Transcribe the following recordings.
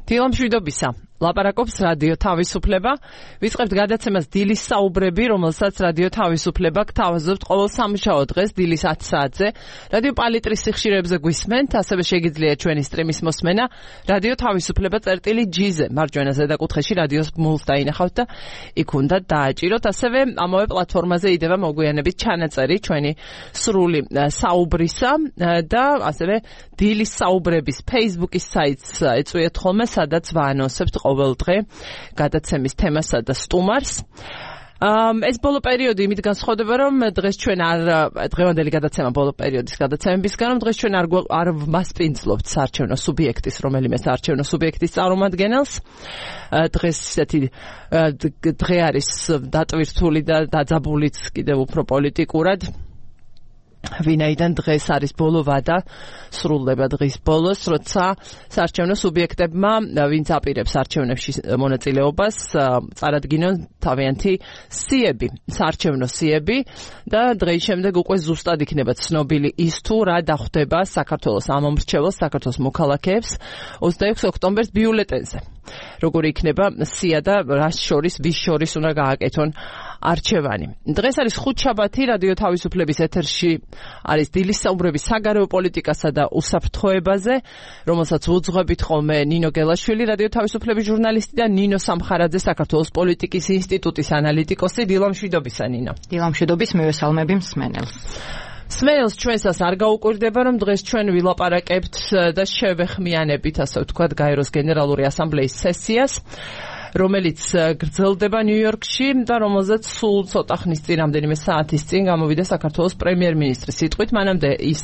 დილამშვიდობისა. ლაპარაკობს რადიო თავისუფლება. ვიწყებთ გადაცემას დილის საუბრები, რომელსაც რადიო თავისუფლება გთავაზობთ ყოველ სამშაბათ დღეს დილის 10 საათზე. რადიო პალიტრის სიხშირეებზე გვისმენთ, ასევე შეგიძლიათ ჩვენი სტრიმის მოსმენა რადიო თავისუფლება წერტილი.gz-ზე. მარჯვენა ზედაკუთხეში რადიოს გმულს დაინახავთ და იქ უნდა დააჭიროთ. ასევე ამავე პლატფორმაზე იდება მოგვიანებით ჩანაწერი ჩვენი სრული საუბრისა და ასევე დილის საუბრების Facebook-ის საიტს ეწვიეთ ხოლმე, სადაც ვაანონსებთ ყოველ დღე გადაცემის თემასა და სტუმარს. ეს ბოლო პერიოდი იმით განსხვავდება, რომ დღეს ჩვენ დღევანდელი გადაცემა ბოლო პერიოდის გადაცემებისგან, რომ დღეს ჩვენ არ მასპინძლობთ საარჩევნო სუბიექტის, რომელიმე საარჩევნო სუბიექტის წარმომადგენელს. დღეს ესეთი დღე არის დატვირთული და დაძაბულიც კიდევ უფრო პოლიტიკურად. ვინაიდან დღეს არის ბოლო ვადა, სრულდება დღის ბოლოს, როცა საარჩევნო სუბიექტებმა, ვინც აპირებს არჩევნებში მონაწილეობას, წარადგინონ თავიანთი სიები, საარჩევნო სიები და დღის შემდეგ უკვე ზუსტად იქნება ცნობილი ის თუ რა დახვდება საქართველოს ამომრჩეველს, საქართველოს მოქალაქეებს 26 ოქტომბერს ბიულეტენზე. როგორი იქნება სია და ვის შორის უნდა გააკეთონ არჩევანი. დღეს არის ხუთშაბათი, რადიო თავისუფლების ეთერში არის დილის საუბრები საგარეო პოლიტიკასა და უსაფრთხოებაზე, რომელსაც უძღვებით ხოლმე ნინო გელაშვილი, რადიო თავისუფლების ჟურნალისტი და ნინო სამხარაძე, საქართველოს პოლიტიკის ინსტიტუტის ანალიტიკოსი. დილამშვიდობისა, ნინო. დილამშვიდობის, მივესალმები მსმენელს. სმენელს ჩვენსაც არ გაუკვირდება, რომ დღეს ჩვენ ვილაპარაკებთ და შევეხმიანებით, ასე ვთქვათ, გაეროს გენერალური ასამბლეის სესიას, რომელიც გრძელდება ნიუ-იორკში და რომელზეც სულ ცოტა ხნის წინ, რამდენიმე საათის წინ გამოვიდა საქართველოს პრემიერ-მინისტრის სიტყვით, მანამდე ის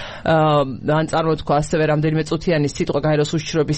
ან წარმოთქვა ასევე რამდენიმე წუთიანი სიტყვა გაეროს უშიშროების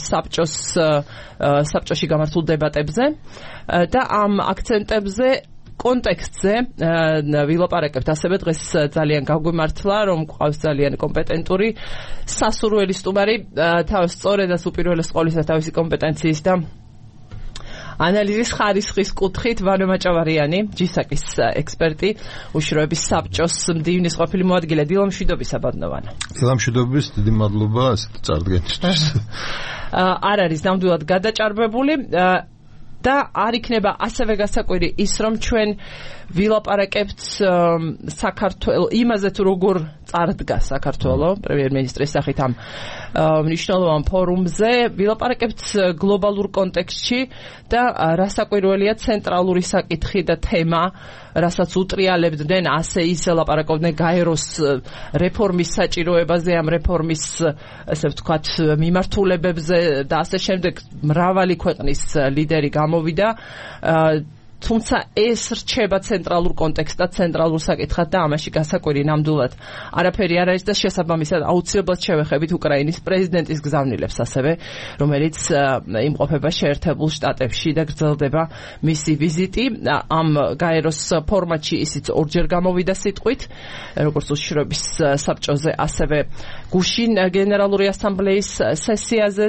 საბჭოში გამართულ დებატებზე და ამ აქცენტებზე კონტექსტზე ვილაპარაკებთ. ასევე დღეს ძალიან გაგვიმართლა, რომ გვყავს ძალიან კომპეტენტური სასურველი სტუმარი, სწორედაც უპირველეს ყოვლისა თავისი კომპეტენციის და ანალიზის ხარისხის კუთხით ვანო მაჭავარიანი, ჯისაკის ექსპერტი, უშიშროების საბჭოს მდივნის ყოფილი მოადგილე. დილამშვიდობისა, ბატონო ვანო. დილამშვიდობის, დიდი მადლობა ასეთ წარდგენისთვის. არ არის ნამდვილად გადაჭარბებული და არ იქნება ასევე გასაკვირი ის, რომ ჩვენ ვილაპარაკებთ საქართველოს იმაზე, თუ როგორ წარდგა საქართველოს პრემიერ-მინისტრის სახით ამ მნიშვნელოვან ფორუმზე, ვილაპარაკებთ გლობალურ კონტექსტში და რასაკვირველია ცენტრალური საკითხი და თემა, რასაც უტრიალებდნენ, ასე ისე ლაპარაკობდნენ გაეროს რეფორმის საჭიროებაზე, ამ რეფორმის, ასე ვთქვათ, მიმართულებებზე და ასე შემდეგ. მრავალი ქვეყნის ლიდერი გამოვიდა, თუმცა ეს რჩება ცენტრალურ კონტექსტად, ცენტრალურ საკითხად და ამაში გასაკვირი ნამდვილად არაფერი არ არის და შესაბამისად აუცილებლად შევეხებით უკრაინის პრეზიდენტის გზავნილებს ასევე, რომელიც იმყოფება შეერთებულ შტატებში და გრძელდება მისი ვიზიტი. ამ გაეროს ფორმატში ისიც ორჯერ გამოვიდა სიტყვით, როგორც უშიშროების საბჭოზე, ასევე გუშინ გენერალური ასამბლეის სესიაზე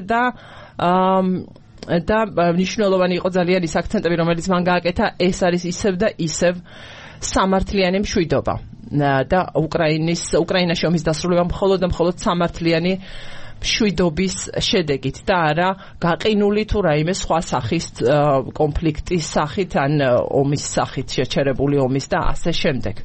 და მნიშვნელოვანი იყო ძალიან ის აქცენტები, რომელიც მან გააკეთა, ეს არის ისევ და ისევ სამართლიანი მშვიდობა და უკრაინაში ომის დასრულება მხოლოდ და მხოლოდ სამართლიანი მშვიდობის შედეგით და არა გაყინული თუ რაიმე სხვა სახის კონფლიქტის სახით ან ომის სახით, შეჩერებული ომის და ასე შემდეგ.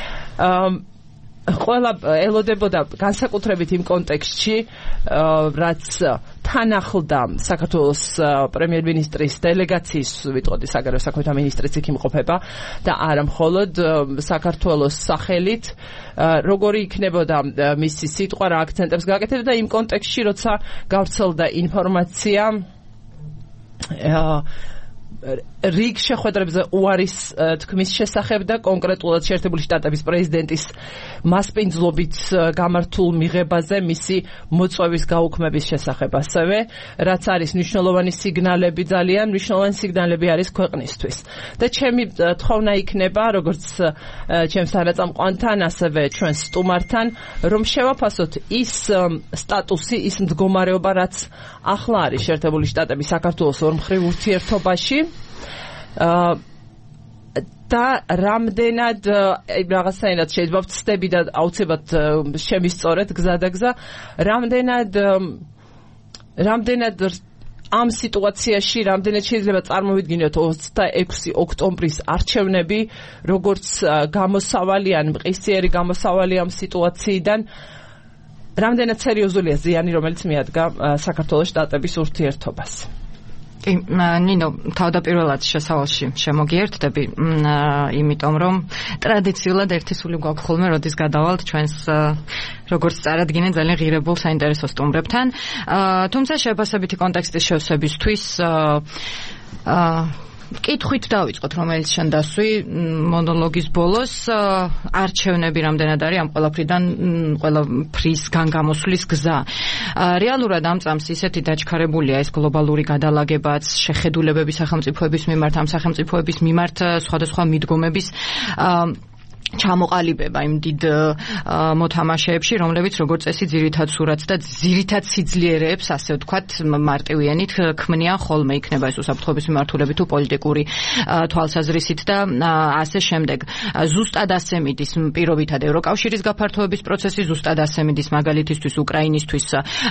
ყველა ელოდებოდა განსაკუთრებით იმ კონტექსტში, რაც თან ახლდა საქართველოს პრემიერ-მინისტრის დელეგაციის, ვიტყოდი საგარეო საქმეთა მინისტრიც იქ იმყოფება და არა მხოლოდ საქართველოს სახელით, როგორი იქნებოდა მისი სიტყვა, რა აქცენტებს გააკეთებდა და იმ კონტექსტში, როცა გავრცელდა ინფორმაცია რიგ შეხვედრებზე უარის თქმის შესახებ და კონკრეტულად შეერთებული შტატების პრეზიდენტის მასპინძლობით გამართულ მიღებაზე მისი მოწვევის გაუქმების შესახებ ასევე, რაც არის მნიშვნელოვანი სიგნალები, ძალიან მნიშვნელოვანი სიგნალები არის ქვეყნისთვის. და ჩემი თხოვნა იქნება, როგორც ჩემს თანაწამყვანთან, ასევე ჩვენ სტუმართან, რომ შევაფასოთ ის სტატუსი, ის მდგომარეობა, რაც ახლა არის შეერთებული შტატების საქართველოს ორმხრივ ურთიერთობაში და რამდენად რაღაცნაირად შეიძლება ვცდები და აუცილებლად შემისწორეთ გზა და გზა, რამდენად ამ სიტუაციაში რამდენად შეიძლება წარმოვიდგინოთ 26 ოქტომბრის არჩევნები, როგორც გამოსავალი ან მყისიერი გამოსავალი ამ სიტუაციიდან, რამდენად სერიოზულია ზიანი, რომელიც მიადგა საქართველოს შტატების ურთიერთობას. ნინო, თავდაპირველად შესავალში შემოგიერთდები, იმიტომ რომ ტრადიციულად ერთი სული გვაქვს ხოლმე, როდის გადავალთ ჩვენს როგორც წარადგინე ძალიან ღირებულ საინტერესო სტუმრებთან. თუმცა შეფასებითი კონტექსტის შევსებისთვის კითხვით დავიწყოთ, რომელიც შენ დასვი მონოლოგის ბოლოს, არჩევნები რამდენად არის ამ ყველაფრისგან გამოსვლის გზა. რეალურად ამ წამს ისეთი დაჩქარებულია ეს გლობალური გადალაგებაც, შეხედულებები სახელმწიფოების მიმართ, ამ სახელმწიფოების მიმართ სხვადასხვა მიდგომების ჩამოყალიბება იმ დიდ მოთამაშეებში, რომლებიც როგორც წესი ძირითად სურათს და ძირითად სიძლიერეებს, ასე ვთქვათ, მარტივიანით ქმნიან ხოლმე, იქნება ეს უსაფრთხოების მიმართულებით თუ პოლიტიკური თვალსაზრისით და ასე შემდეგ. ზუსტად ასე მიდის პირობითად ევროკავშირის გაფართოების პროცესი, ზუსტად ასე მიდის მაგალითისთვის უკრაინისთვის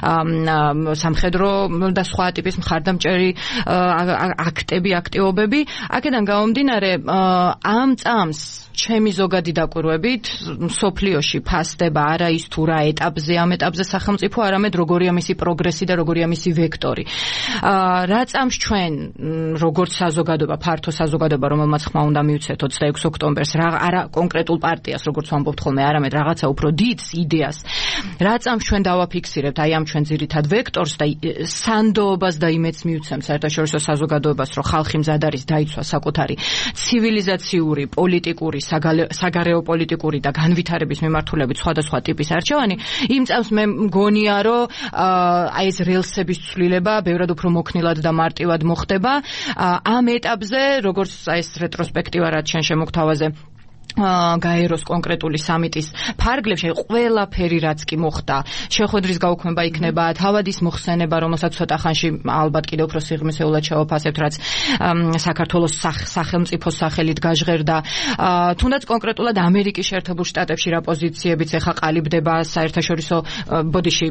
სამხედრო და სხვა ტიპის მხარდამჭერი აქტები, აქტივობები. აქედან გამომდინარე, ამ წამს ჩემი ზოგადი დაკვირვებით სოფლიოში ფასდება არა ის თუ რა ეტაპზე, ამ ეტაპზე სახელმწიფო, არამედ როგორია მისი პროგრესი და როგორია მისი ვექტორი. რა წამს ჩვენ როგორც საზოგადოება, ფართო საზოგადოება, რომელმაც ხმა უნდა მივცეთ 26 ოქტომბერს, არა კონკრეტულ პარტიას, როგორც ვამბობთ ხოლმე, არამედ რაღაცა უფრო დიდს, იდეას. რა წამს ჩვენ დავაფიქსირებთ აი ამ ჩვენ ძირითად ვექტორს და სანდოობას და იმედს მივცემთ საერთაშორისო საზოგადოებას, რომ ხალხი მზად არის დაიცვა საკუთარი ცივილიზაციური, პოლიტიკური, საგარეო პოლიტიკური და განვითარების მიმართულებით სხვადასხვა ტიპის არჩევანი, იმ წამს მე მგონია, რომ აი ეს რელსების ცვლილება ბევრად უფრო მოქნილად და მარტივად მოხდება. ამ ეტაპზე, როგორც აი ეს რეტროსპექტივა რაც შენ შემოგთავაზე გაეროს კონკრეტული სამიტის ფარგლებში ყველაფერი რაც კი მოხდა, შეხვედრის გაუქმება იქნება, თავადის მოხსენება, რომელსაც ცოტა ხანში ალბათ კიდევ უფრო სიღრმისეულად შევაფასებთ, რაც საქართველოს სახელმწიფოს სახელით გაჟღერდა. თუნდაც კონკრეტულად ამერიკის შეერთებულ შტატებში რა პოზიციებიც ეხა ყალიბდება საერთაშორისო ბოდიში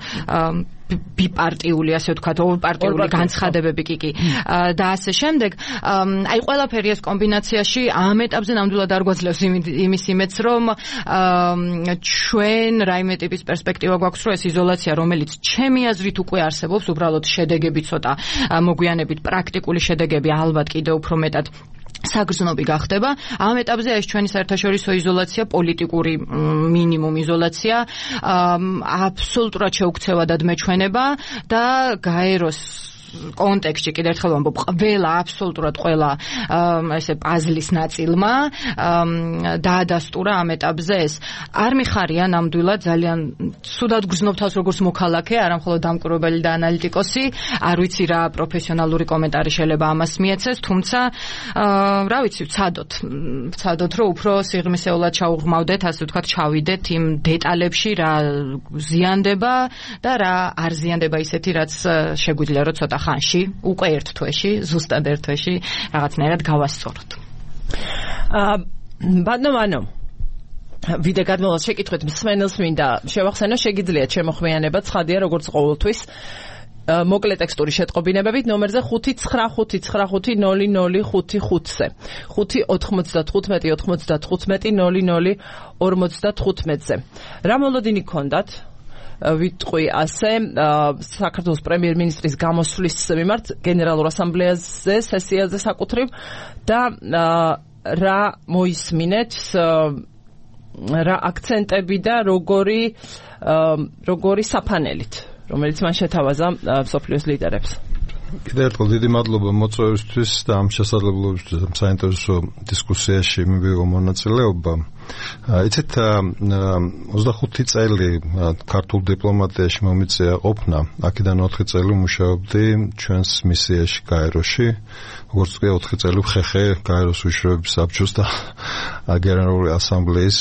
ბიპარტიული, ასე ვთქვათ, ორპარტიული განცხადებები კი და ასე შემდეგ. აი ყველაფერი ეს კომბინაციაში ამ ეტაპზე ნამდვილად არ გვაძლევს იმის იმედს, რომ ჩვენ რაიმე ტიპის პერსპექტივა გვაქვს, რომ ეს იზოლაცია, რომელიც ჩემი აზრით უკვე არსებობს, უბრალოდ შედეგები ცოტა მოგვიანებით, პრაქტიკული შედეგები ალბათ კიდევ უფრო მეტად საგრძნობი გახდება. ამ ეტაპზე ეს ჩვენი საერთაშორისო იზოლაცია, პოლიტიკური მინიმუმ იზოლაცია, აბსოლუტურად შეუქცევადად მეჩვენება და გაეროს კონტექსტში კიდევ ერთხელ ვამბობ, აბსოლუტურად ყველა ესე პაზლის ნაწილმა დაადასტურა ამ ეტაპზე ეს. არ მიხარია ნამდვილად ძალიან ცუდად გრძნობ თავს როგორც მოქალაქე, არა მხოლოდ დამკვირვებელი და ანალიტიკოსი, არ ვიცი რა პროფესიონალური კომენტარი შეიძლება ამას მიეცეს, თუმცა რა ვიცი, ვცადოთ რომ უფრო სიღრმისეულად ჩაუღრმავდეთ, ასე ვთქვათ, ჩავიდეთ იმ დეტალებში, რა ზიანდება და რა არ ზიანდება ისეთი, რაც შეგვიძლია რომ ცოტა ხანში, უკვე ერთ თვეში, ზუსტად ერთ თვეში რაღაცნაირად გავასწოროთ. ბატონო, ვიდე გადმოვალ შეკითხვით მსმენელს მინდა შევახსენო, შეგიძლიათ შემოხვიანება, ცხადია როგორც ყოველთვის. მოკლე ტექსტური შეტყობინებებით ნომერზე 5995005-ზე 595-95-00-55-ზე. რა მოლოდინი გქონდათ? ვიტყვი ასე, საქართველოს პრემიერ-მინისტრის გამოსვლის მიმართ გენერალურ ასამბლეაზე, სესიაზე საკუთრივ და რა მოისმინეთ, რა აქცენტები და როგორი საფანელით, რომელიც მან შეთავაზა მსოფლიოს ლიდერებს. კიდევ ერთხელ დიდი მადლობა მოწვევისთვის და ამ შესაძლებლობისთვის საინტერესო დისკუსიაში მივიღო მონაწილეობა. იცით, 25 წელი ქართულ დიპლომატიაში მომიწია ყოფნა, აქედან 4 წელი მუშაობდი ჩვენს მისიაში გაეროში, როგორც კი 4 წელი ხეხე გაეროს უშუალობის საბჭოს და გენერალური ასამბლეის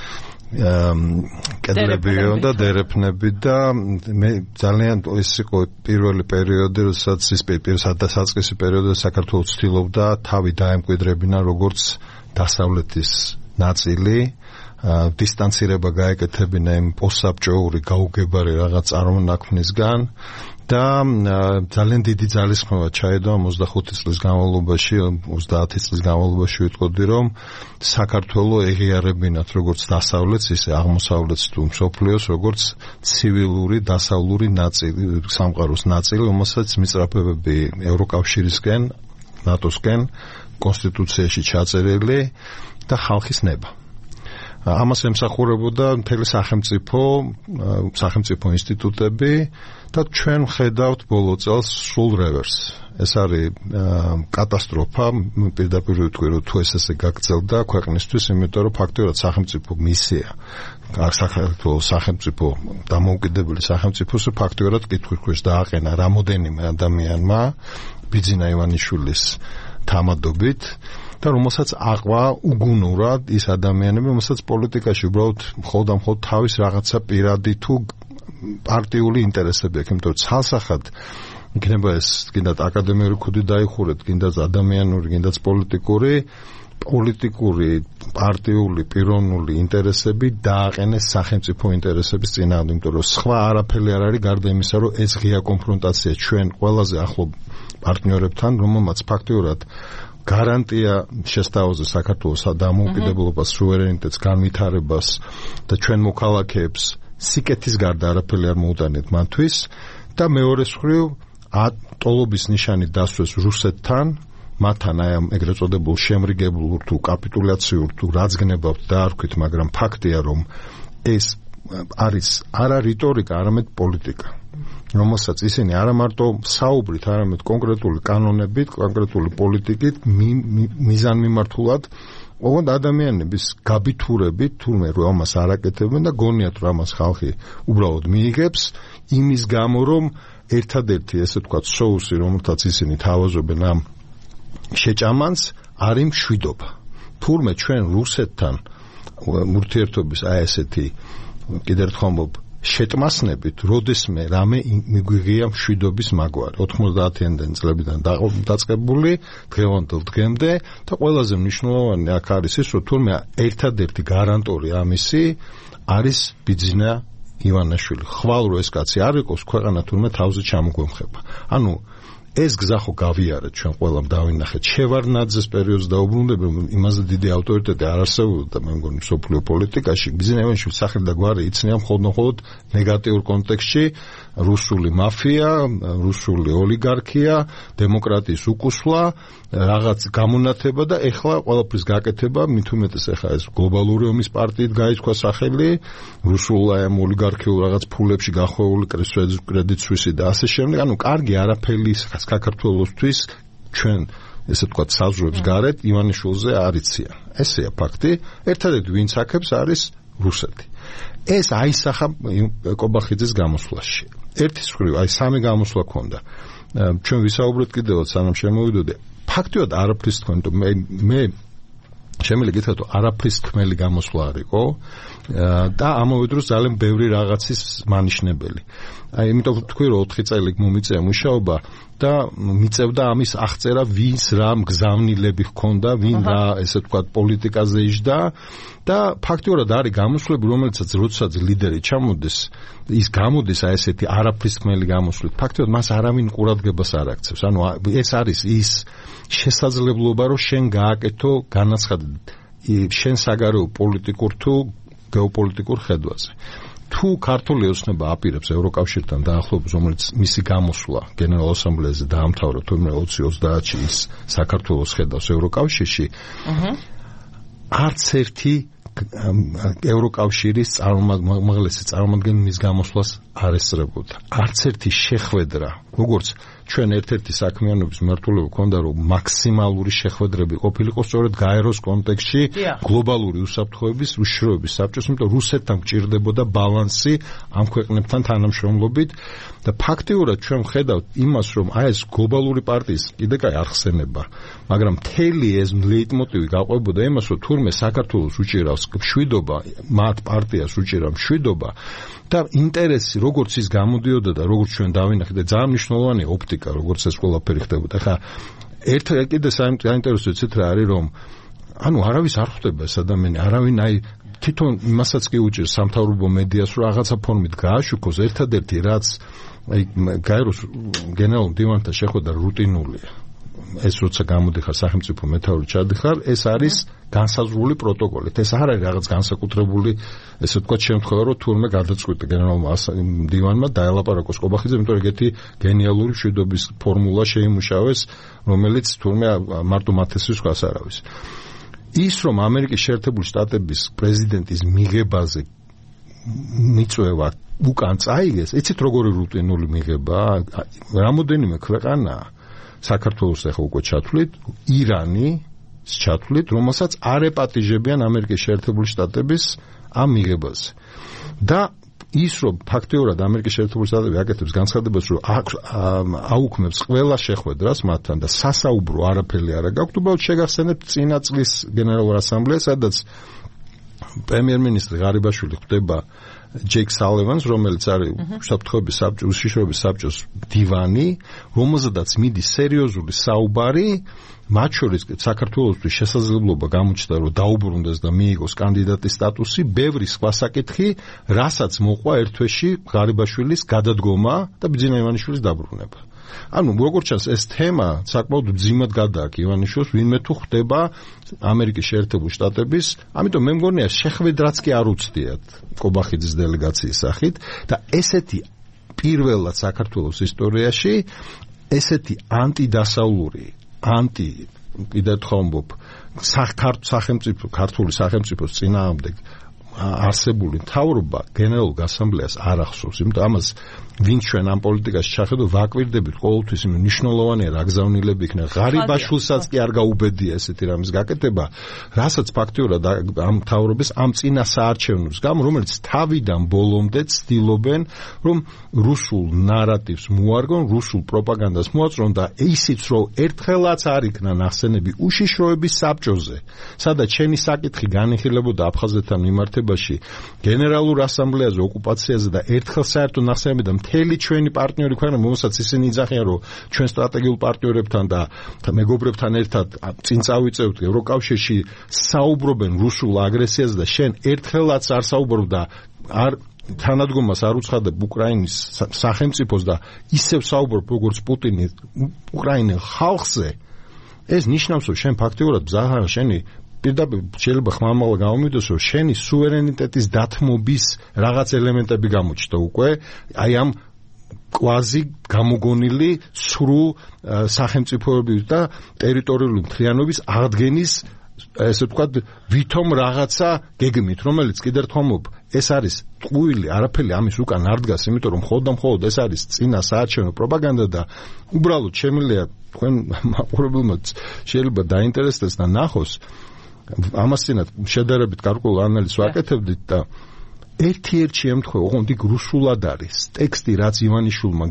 კედლები და დერეფნები და მე ძალიან ის იყო პირველი პერიოდი, როდესაც ის საწყისი პერიოდი საქართველოს ცდილობდა თავი დაემკვიდრებინა როგორც დასავლეთის ნაწილი დისტანცირება გაეკეთებინა იმ პოსტსაბჭოური გაუგებარი რაღაც წარმონაქმნისგან და ძალიან დიდი ძალისხმევა ჩაედო 25 წლის განმავლობაში, 30 წლის განმავლობაში ვიტყოდი, რომ საქართველოს ეღიარებინათ როგორც დასავლეთს, ისე აღმოსავლეთს თუ მსოფლიოს, როგორც ცივილური დასავლური ნაწილი, სამყაროს ნაწილი, რომელსაც მიწრაფებები ევროკავშირისკენ, ნატოსკენ, კონსტიტუციაში ჩაწერილი და ხალხის ნება. ამას ემსახურებოდა მთელი სახელმწიფო ინსტიტუტები და ჩვენ ხედავთ ბოლო წელს სულ რევერსს. ეს არის კატასტროფა, პირდაპირ ვიტყვი, რომ თუ ესე გაგრძელდა ქვეყნისთვის, იმიტომ რომ ფაქტობრივად სახელმწიფო მისია, სახელმწიფო დამოუკიდებელი სახელმწიფოს ფაქტობრივად კითხვის ქვეშ დააყენა რამოდენიმე ადამიანმა ბიძინა ივანიშვილის თამადობით და რომელსაც აყვა უგუნურად ის ადამიანები, რომელსაც პოლიტიკაში უბრალოდ მხოლოდ თავის რაღაცა პირადი თუ პარტიული ინტერესები აქვს, იმიტომ რომ ცალსახად იქნება ეს კიდაც აკადემიური ქუდი დაიხურეთ, კიდაც ადამიანური, კიდაც პოლიტიკური, პარტიული, პიროვნული ინტერესები დააყენეს სახელმწიფო ინტერესების წინააღმდეგ, იმიტომ რომ სხვა არაფერი არ არის გარდა იმისა, რომ ეს ღია კონფრონტაცია ჩვენ ყველაზე ახლო პარტნიორებთან, რომელმაც ფაქტიურად გარანტია შესთავაზა საქართველოს დამოუკიდებლობას, სუვერენიტეტს, განვითარებას და ჩვენ მოქალაქეებს სიკეთის გარდა არაფერი არ მოუტანეთ მათთვის და მეორე მხრივ ტოლობის ნიშანი დასვეს რუსეთთან, მათთან აი ამ ეგრეთ წოდებულ შემრიგებლურ თუ კაპიტულაციურ თუ რაც გნებავთ დაარქვით, მაგრამ ფაქტია რომ ეს არის არა რიტორიკა, არამედ პოლიტიკა, რომელსაც ისინი არა მარტო საუბრით, არამედ კონკრეტული კანონებით, კონკრეტული პოლიტიკით მიზანმიმართულად ოღონდ ადამიანების გაბითურებით თურმე რომ ამას არ აკეთებენ და გონიათ რომ ამას ხალხი უბრალოდ მიიღებს იმის გამო რომ ერთადერთი ესე ვთქვათ სოუსი რომელთაც ისინი თავაზობენ ამ შეჭამანს არის მშვიდობა. თურმე ჩვენ რუსეთთან ურთიერთობის აი ესეთი კიდევ ერთხელ ვამბობ შეტმასნებით, როდესმე რამე მიგვიღია მშვიდობის მაგვარი 90-იან წლებიდან დაწყებული დღევანდელ დღემდე და ყველაზე მნიშვნელოვანი აქ არის ის, რომ თურმე ერთადერთი გარანტორი ამისი არის ბიძინა ივანაშვილი. ხვალ რო ეს კაცი არ იყოს, ქვეყანა თურმე თავზე ჩამოგვემხება. ანუ ეს გზა ხო გავიარეთ ჩვენ ყველამ დავინახეთ. შევარდნაძეს პერიოდს დაუბრუნდები, რომ იმაზე დიდი ავტორიტეტი არ არსებობდა მე მგონი მსოფლიო პოლიტიკაში. ბიძინა ივანიშვილის სახელი და გვარი იცნია მხოლოდ ნეგატიურ კონტექსტში რუსული მაფია, რუსული ოლიგარქია, დემოკრატიის უკუსვლა, რაღაც გამონათება და ეხლა ყველაფრის გაკეთება, მით უმეტეს ეხლა ეს გლობალური ომის პარტიით გაითქვა სახელი, რუსულ ამ ოლიგარქიულ რაღაც ფულებში გახვეული კრედიტ სუისი და ასე შემდეგ. ანუ კარგი არაფერი საქართველოსთვის ჩვენ ესე ვთქვათ საზღვრებს გარეთ ივანიშვილზე არ იციან. ესეა ფაქტი. ერთადერთი ვინც აქებს არის რუსეთი. ეს აისახა კობახიძის გამოსვლაში. ერთის მხრივ აი სამი გამოსვლა ქონდა. ჩვენ ვისაუბრეთ კიდევაც სანამ შემოვიდოდე. ფაქტიურად არაფრის თქვენ მე შემიძლია გითხრათ რომ არაფრის თქმელი გამოსვლა არ იყო და ამავე დროს ძალიან ბევრი რაღაცის მანიშნებელი. აი იმიტომ ვთქვი რომ 4 წელი მომიწია მუშაობა და მიწევდა ამის აღწერა ვინს რა მგზავნილები ჰქონდა, ვინ რა ესე ვთქვათ პოლიტიკაზე იჯდა და ფაქტიურად არის გამოსვლები რომელიცაც როდესაც ლიდერი ჩამოდის ის გამოდის აი ესეთი არაფრის თქმელი გამოსვლით ფაქტიურად მას არავინ ყურადღებას არ აქცევს. ანუ ეს არის ის შესაძლებლობა რომ შენ გააკეთო განაცხადი შენ საგარეო პოლიტიკურ თუ გეოპოლიტიკურ ხედვაზე. თუ ქართული ოცნება აპირებს ევროკავშირთან დაახლოებას, რომელიც მისი გამოსვლა გენერალურ ასამბლეაზე დაამთავრა თურმე 20-30-ში ის საქართველოს ხედავს ევროკავშირში, არც ერთი ევროკავშირის უმაღლესი წარმომადგენელი მის გამოსვლას არ ესწრებოდა. არც ერთი შეხვედრა, როგორც ჩვენ ერთ-ერთი საქმიანობის მმართველობა ქონდა, რომ მაქსიმალური შეხვედრები ყოფილიყო სწორედ გაეროს კონტექსტში გლობალური უსაფრთხოების უშიშროების საბჭოს, იმიტომ რუსეთთან გჭირდებოდა ბალანსი ამ ქვეყნებთან თანამშრომლობით და ფაქტიურად ჩვენ ვხედავთ იმას, რომ აი ეს გლობალური პარტიის კიდე კაი არ ხსენება, მაგრამ მთელი ეს ლეიტმოტივი გაყვებოდა იმას, რომ თურმე საქართველოს უჭირავს მშვიდობა, მათ პარტიას უჭირავს მშვიდობა და ინტერესი როგორც ის გამოდიოდა და როგორც ჩვენ დავინახეთ და ძალიან მნიშვნელოვანი ოპტიკა როგორც ეს ყველაფერი ხდებოდა. ხა კიდე საინტერესო ცით რა არის რომ ანუ არავის არ ხვდება ეს ადამიანი, არავინ აი თვითონ იმასაც კი უჭირს სამთავრობო მედიას, რომ რაღაცა ფორმით გააშუქოს, ერთადერთი რაც გაეროს გენერალურ მდივანთან შეხვედრა რუტინულია. ეს როცა გამოდიხარ სახელმწიფო მეთაური ჩადიხარ, ეს არის განსაზღვრული პროტოკოლით. ეს არ არის რაღაც განსაკუთრებული, ესე ვთქვათ, შემთხვევა, რომ თურმე გადაწყვიტა გენერალურმა მდივანმა დაელაპარაკოს ყობახიძე, იმიტომ რომ ეგეთი გენიალური მშვიდობის ფორმულა შეიმუშავეს, რომელიც თურმე მარტო მათესის ხას არავის. ის რომ ამერიკის შეერთებული შტატების პრეზიდენტის მიღებაზე მიწვევა უკან წაიგეს, იცით როგორი რუტინული მიღება? რამოდენიმე ქვეყანა საქართველოს ახლა უკვე ჩათვლით, ირანის ჩათვლით, რომელსაც არ ეპატიჟებიან ამერიკის შეერთებული შტატების ამ მიღებაზე. და ის რომ ფაქტიურად ამერიკის შეერთებული შტატები აკეთებს განცხადებას, რომ აუქმებს ყველა შეხვედრას მათთან და სასაუბრო არაფერი არ აქვს, უბრალოდ შეგახსენებთ წინა წლის გენერალურ ასამბლეას, სადაც პრემიერ-მინისტრი ღარიბაშვილი ხვდება ჯეიქ სალევანს, რომელიც არის უშიშროების საბჭოს მდივანი, რომელზედაც მიდის სერიოზული საუბარი, მათ შორის საქართველოსთვის შესაძლებლობა გამოჩნდა, რომ დაუბრუნდეს და მიიღოს კანდიდატის სტატუსი, ბევრი სხვა საკითხი, რასაც მოყვა ერთ თვეში ღარიბაშვილის გადადგომა და ბიძინა ივანიშვილის დაბრუნება. ანუ როგორც ჩანს, ეს თემა საკმაოდ მძიმად გადააქვს ივანიშვილს, ვინმე თუ ხდება ამერიკის შეერთებული შტატების, ამიტომ მე მგონია შეხვედრაც კი არ უცდიათ ყობახიძის დელეგაციის სახით და ესეთი პირველად საქართველოს ისტორიაში ესეთი ანტიდასავლური, კიდევ თქვა ამბობ, ქართული სახელმწიფოს წინააღმდეგ არსებული მთავრობა გენერალურ ასამბლეას არ ახსოვს, იმიტომ ამას ვინც ჩვენ ამ პოლიტიკაში ჩახედო ვაკვირდებით ყოველთვის, იმ მნიშვნელოვანია რა გზავნილები იქნება. ღარიბაშვილსაც კი არ გაუბედია ესეთი რამის გაკეთება, რასაც ფაქტიურად ამ მთავრობის ამ წინა საარჩევნოს გამო, რომელიც თავიდან ბოლომდე ცდილობენ, რომ რუსულ ნარატივს მოარგონ, რუსულ პროპაგანდას მოაწრონ და ისიც რომ ერთხელაც არ იქნა ნახსენები უშიშროების საბჭოზე, სადაც შენი საკითხი განიხილებოდა აფხაზეთთან მიმართებაში გენერალურ ასამბლეაზე, ოკუპაციაზე და ერთხელ საერთოდ ნახსენები და მთელი ჩვენი პარტნიორი ქვეყნა, რომელსაც ისინი იძახიან, რომ ჩვენ სტრატეგიულ პარტნიორებთან და მეგობრებთან ერთად წინ წავიწევთ ევროკავშირში, საუბრობენ რუსულ აგრესიაზე და შენ ერთხელაც არ საუბრობ და არ თანადგომას არ უცხადებ უკრაინის სახელმწიფოს და ისევ საუბრობ როგორც პუტინი უკრაინელ ხალხზე, ეს ნიშნავს, რომ შენ ფაქტიურად ბზარხარ შენი პირდაპირ შეიძლება ხმამაღლა გამომიდოს, რომ შენი სუვერენიტეტის დათმობის რაღაც ელემენტები გამოჩნდა უკვე, აი ამ კვაზი გამოგონილი სრულ სახელმწიფოების და ტერიტორიული მთლიანობის აღდგენის, ესე ვთქვათ, ვითომ რაღაცა გეგმით, რომელიც კიდევ თომობ, ეს არის ტყუილი, არაფერი ამის უკან არ დგას, იმიტომ რომ მხოლოდ ეს არის წინა საარჩევნო პროპაგანდა და უბრალოდ შემიძლია თქვენ მაყურებელმა შეიძლება დაინტერესდეს და ნახოს ამას წინათ შედარებით გარკვეულ ანალიზს ვაკეთებდით და ერთ-ერთ შემთხვევა, ოღონდ იქ რუსულად არის ტექსტი, რაც ივანიშვილმა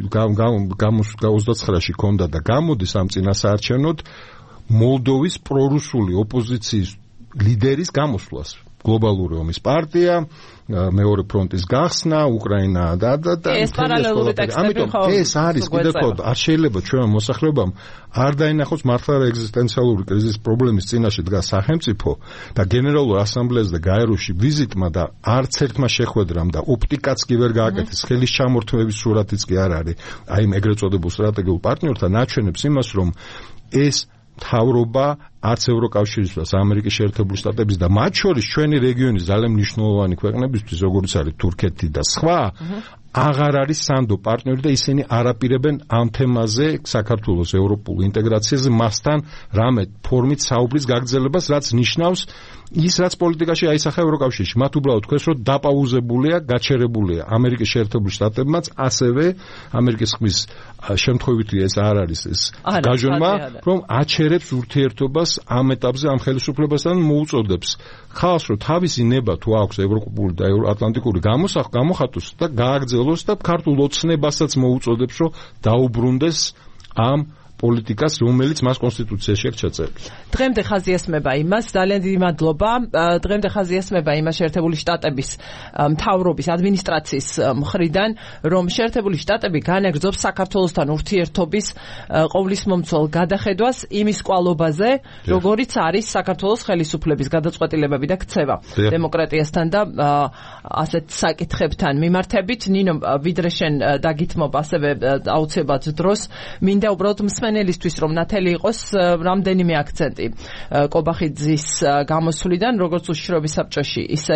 29-ში ქონდა და გამოდის ამ წინასაარჩევნოდ მოლდოვის პრორუსული ოპოზიციის ლიდერის გამოსვლას. გლობალური ომის პარტია, მეორე ფრონტის გახსნა, უკრაინა და ეს პარალელური ტექსტები ხო? ეს არის კიდევ ხო, არ შეიძლება ჩვენმა მოსახლეობამ არ დაინახოს მართლა ეგზისტენციალური კრიზისის პრობლემის წინაშე დგას სახელმწიფო და გენერალურ ასამბლეაზე და გაეროში ვიზიტმა და არც ერთმა შეხვედრამ და ოპტიკაც კი ვერ გააკეთეს, ხელის ჩამორთმევის სურათიც კი არ არის. აი ამ ეგრეთ წოდებულ სტრატეგიულ პარტნიორთან აჩვენებს იმას, რომ ეს მთავრობა არც ევროკავშირისთვის, ამერიკის შეერთებული შტატების და მათ შორის ჩვენი რეგიონის ძალიან მნიშვნელოვანი ქვეყნებისთვის, როგორც არის თურქეთი და სხვა, აღარ არის სანდო პარტნიორი და ისინი არაპირებენ ამ თემაზე საქართველოს ევროპულ ინტეგრაციაზე მასთან რამე ფორმით საუბრის გაგრძელებას, რაც ნიშნავს ის, რაც პოლიტიკაში აისახა ევროკავშირში. მათ უბრალოდ თქვეს, რომ დაპაუზებულია, გაჩერებულია ამერიკის შეერთებული შტატებმაც, ასევე ამერიკის ხმის შემთხვევითი ეს არ არის ეს გაჟონმა, რომ აჩერებს ურთიერთობას ამ ეტაპზე ამ ხელისუფლებასთან მოუწოდებს ხალხს, რომ თავისი ნება თუ აქვს ევროპული და ატლანტიკური გამოხატოს და გააგრძელოს და ქართულ ოცნებასაც მოუწოდებს, რომ დაუბრუნდეს ამ პოლიტიკას, რომელიც მას კონსტიტუციაში აქვს ჩაწერილი. დღემდე ხაზი ესმება იმას, ძალიან დიდი მადლობა. დღემდე ხაზი ესმება იმას შეერთებული შტატების მთავრობის ადმინისტრაციის მხრიდან, რომ შეერთებული შტატები განაგრძობს საქართველოსთან ურთიერთობის ყოვლისმომცველ გადახედვას იმის კვალობაზე, როგორიც არის საქართველოს ხელისუფლების გადაწყვეტილებები და ქცევა დემოკრატიასთან და ასეთ საკითხებთან მიმართებით. ნინო, ვიდრე შენ დაგითმობ ასევე აუცილებლად დროს, მინდა უბრალოდ მსმენელისთვის რომ ნათელი იყოს რამდენიმე აქცენტი კობახიძის გამოსვლიდან, როგორც უშიშროების საბჭოში, ისე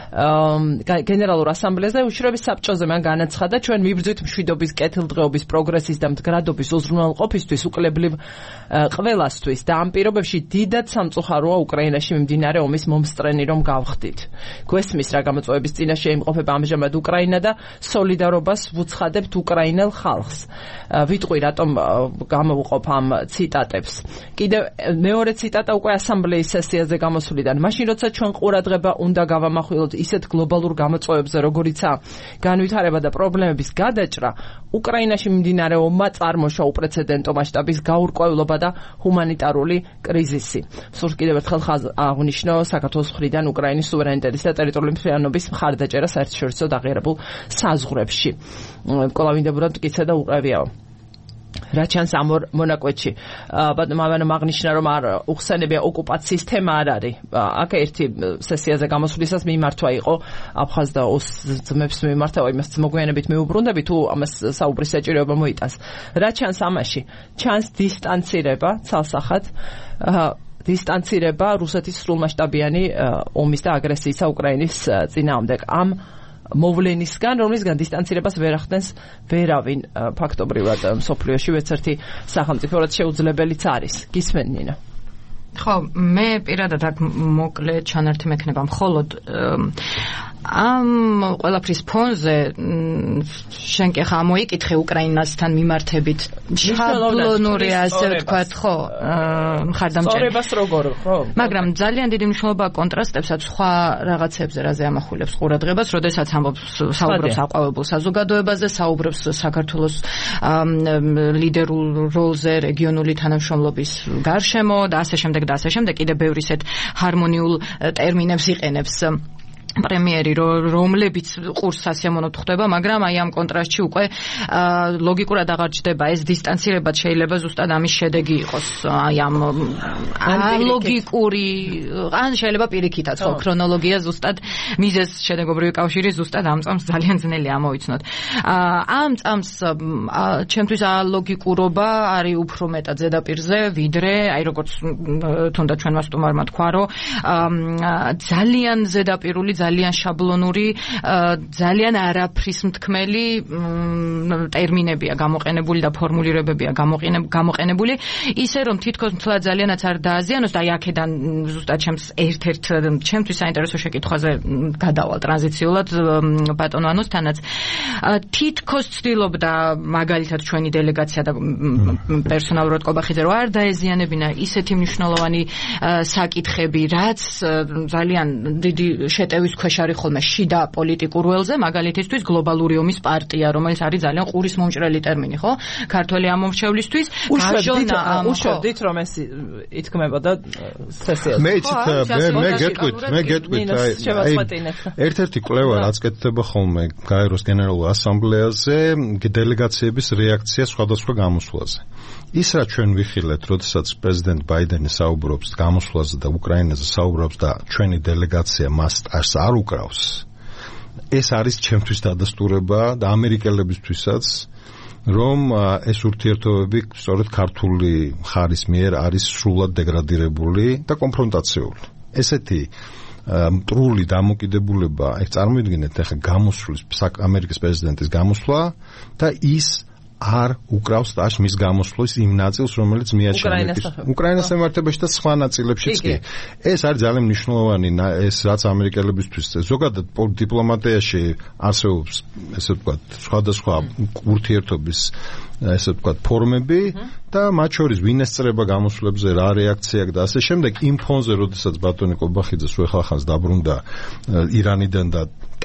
გენერალურ ასამბლეაზე. უშიშროების საბჭოზე მან განაცხადა, ჩვენ მიბრძვით მშვიდობის, კეთილდღეობის, პროგრესის და მდგრადობის უზრუნველყოფისთვის უკლებლივ ყველასთვის და ამ პირობებში დიდად სამწუხაროა უკრაინაში მიმდინარე ომის მომსწრენი რომ გავხდით. გვესმის რა გამოწვევების წინაშე იმყოფება ამჟამად უკრაინა და სოლიდარობას ვუცხადებთ უკრაინელ ხალხს. ვიტყვი რატომ გამოვუყოფ ამ ციტატებს. კიდევ მეორე ციტატა უკვე ასამბლეის სესიაზე გამოსვლიდან. მაშინ როცა ჩვენ ყურადღება უნდა გავამახვილოთ ისეთ გლობალურ გამოწვევებზე, როგორიცაა განვითარება და პრობლემების გადაჭრა, უკრაინაში მიმდინარე ომმა წარმოშვა უპრეცედენტო მასშტაბის გაურკვევლობა და ჰუმანიტარული კრიზისი. სულ კიდევ ერთხელ აღნიშნო საქართველოს მხრიდან უკრაინის სუვერენიტეტის და ტერიტორიული მთლიანობის მხარდაჭერა საერთაშორისო დაღიარებულ საზღვრებში. კოლავინდებურად მტკიცე და უყევიაო. რა ჩანს ამ მონაკვეთში. მაგრამ აღნიშნა რომ არ უხსენებია ოკუპაციის თემა არ არის. აქ ერთი სესიაზე გამოსვლისას მიმართვა იყო აფხაზ და ოს ძმებს მიმართა, იმას მოგვიანებით მეუბრუნდები თუ ამას საუბრის საჭიროება მოიტანს. რა ჩანს ამაში? ჩანს დისტანცირება ცალსახად დისტანცირება რუსეთის სრულმასშტაბიანი ომის და აგრესიისა უკრაინის წინააღმდეგ. ამ მოვლენისგან, რომლისგან დისტანცირებას ვერ ახდენს ვერავინ ფაქტობრივად მსოფლიოში, ვერც ერთი სახელმწიფო, რაც შეუძლებელიც არის. გისმენ ნინა? ხო, მე პირადად აქ მოკლე ჩანართი მექნება მხოლოდ ამ ყველაფრის ფონზე შენ კი ხა მოიკითხე უკრაინასთან მიმართებით შაბლონური ასე ვთქვათ, ხო, მხარდამჭერა. სწორებას როგორ, ხო? მაგრამ ძალიან დიდი მნიშვნელობა კონტრასტებსაც სხვა რაღაცებზე, რაზე ამახვილებს ყურადღებას, როდესაც საუბრობს აყვავებულ საზოგადოებაზე, საუბრობს საქართველოს ლიდერულ როლზე რეგიონული თანამშრომლობის გარშემო და ასე შემდეგ და ასე შემდეგ, კიდე ბევრი ისეთ ჰარმონიულ ტერმინებს იყენებს პრემიერი, რომლებიც ყურს სასიამოვნოდ ხვდება, მაგრამ აი ამ კონტრასტში უკვე ლოგიკურად აღარ ჯდება ეს დისტანცირება, შეიძლება ზუსტად ამის შედეგი იყოს, აი ამ ლოგიკური, ან შეიძლება პირიქითაც, ხო, ქრონოლოგია ზუსტად მიზეზ შედეგობრივი კავშირი ზუსტად ამ წამს ძალიან ძნელი ამოვიცნოთ. ამ წამს ჩემთვის ალოგიკურობა არის უფრო მეტად ზედაპირზე, ვიდრე აი როგორც თუნდაც ჩვენმა სტუმარმა თქვა, რომ ძალიან ზედაპირული, ძალიან შაბლონური, ძალიან არაფრის მთქმელი ტერმინებია გამოყენებული და ფორმულირებებია გამოყენებული, ისე რომ თითქოს მთლად ძალიანაც არ დააზიანოს და აი აქედან ზუსტად ჩემთვის საინტერესო შეკითხვაზე გადავალ ტრანზიციულად ბატონ ვანოსთანაც. თითქოს ცდილობდა მაგალითად ჩვენი დელეგაცია და პერსონალურად კობახიძე რომ არ დაეზიანებინა ისეთი მნიშვნელოვანი საკითხები, რაც ძალიან დიდი შეტევის ქვეშ არის ხოლმე შიდა პოლიტიკურ ველზე, მაგალითისთვის გლობალური ომის პარტია, რომელიც არის ძალიან ყურის მომჭრელი ტერმინი, ხო? ქართველი ამომრჩევლისთვის უშვებდით რომ ეს ითქმებოდა სესიაზე. მე გეტყვით, ერთ-ერთი კვლევა რაც კეთდება ხოლმე გაეროს გენერალურ ასამბლეაზე, დელეგაციების რეაქცია სხვადასხვა გამოსვლაზე. ის რაც ჩვენ ვიხილეთ, როდესაც პრეზიდენტ ბაიდენი საუბრობს გამოსვლაზე და უკრაინაზე საუბრობს და ჩვენი დელეგაცია მას არ უკრავს, ეს არის ჩემთვის დადასტურება და ამერიკელებისთვისაც, რომ ეს ურთიერთობები სწორედ ქართული მხარის მიერ არის სრულად დეგრადირებული და კონფრონტაციული. ესეთი მტრული დამოკიდებულება, ეს წარმოიდგინეთ ახლა გამოსვლის ამერიკის პრეზიდენტის გამოსვლა და ის არ უკრავს ტაშ მის გამოსვლის იმ ნაწილს, რომელიც მიაჩნია უკრაინას ემართებაში და სხვა ნაწილებშიც კი. ეს არის ძალიან მნიშვნელოვანი, ეს რაც ამერიკელებისთვის ზოგადად დიპლომატიაში არსებობს, ესე ვთქვათ, სხვადასხვა ურთიერთობის ესე ვთქვათ ფორმები და მათ შორის ვინ ესწრება გამოსვლებზე, რა რეაქცია აქვს და ასე შემდეგ. იმ ფონზე, როდესაც ბატონი კობახიძე სულ ხალხს დაბრუნდა ირანიდან და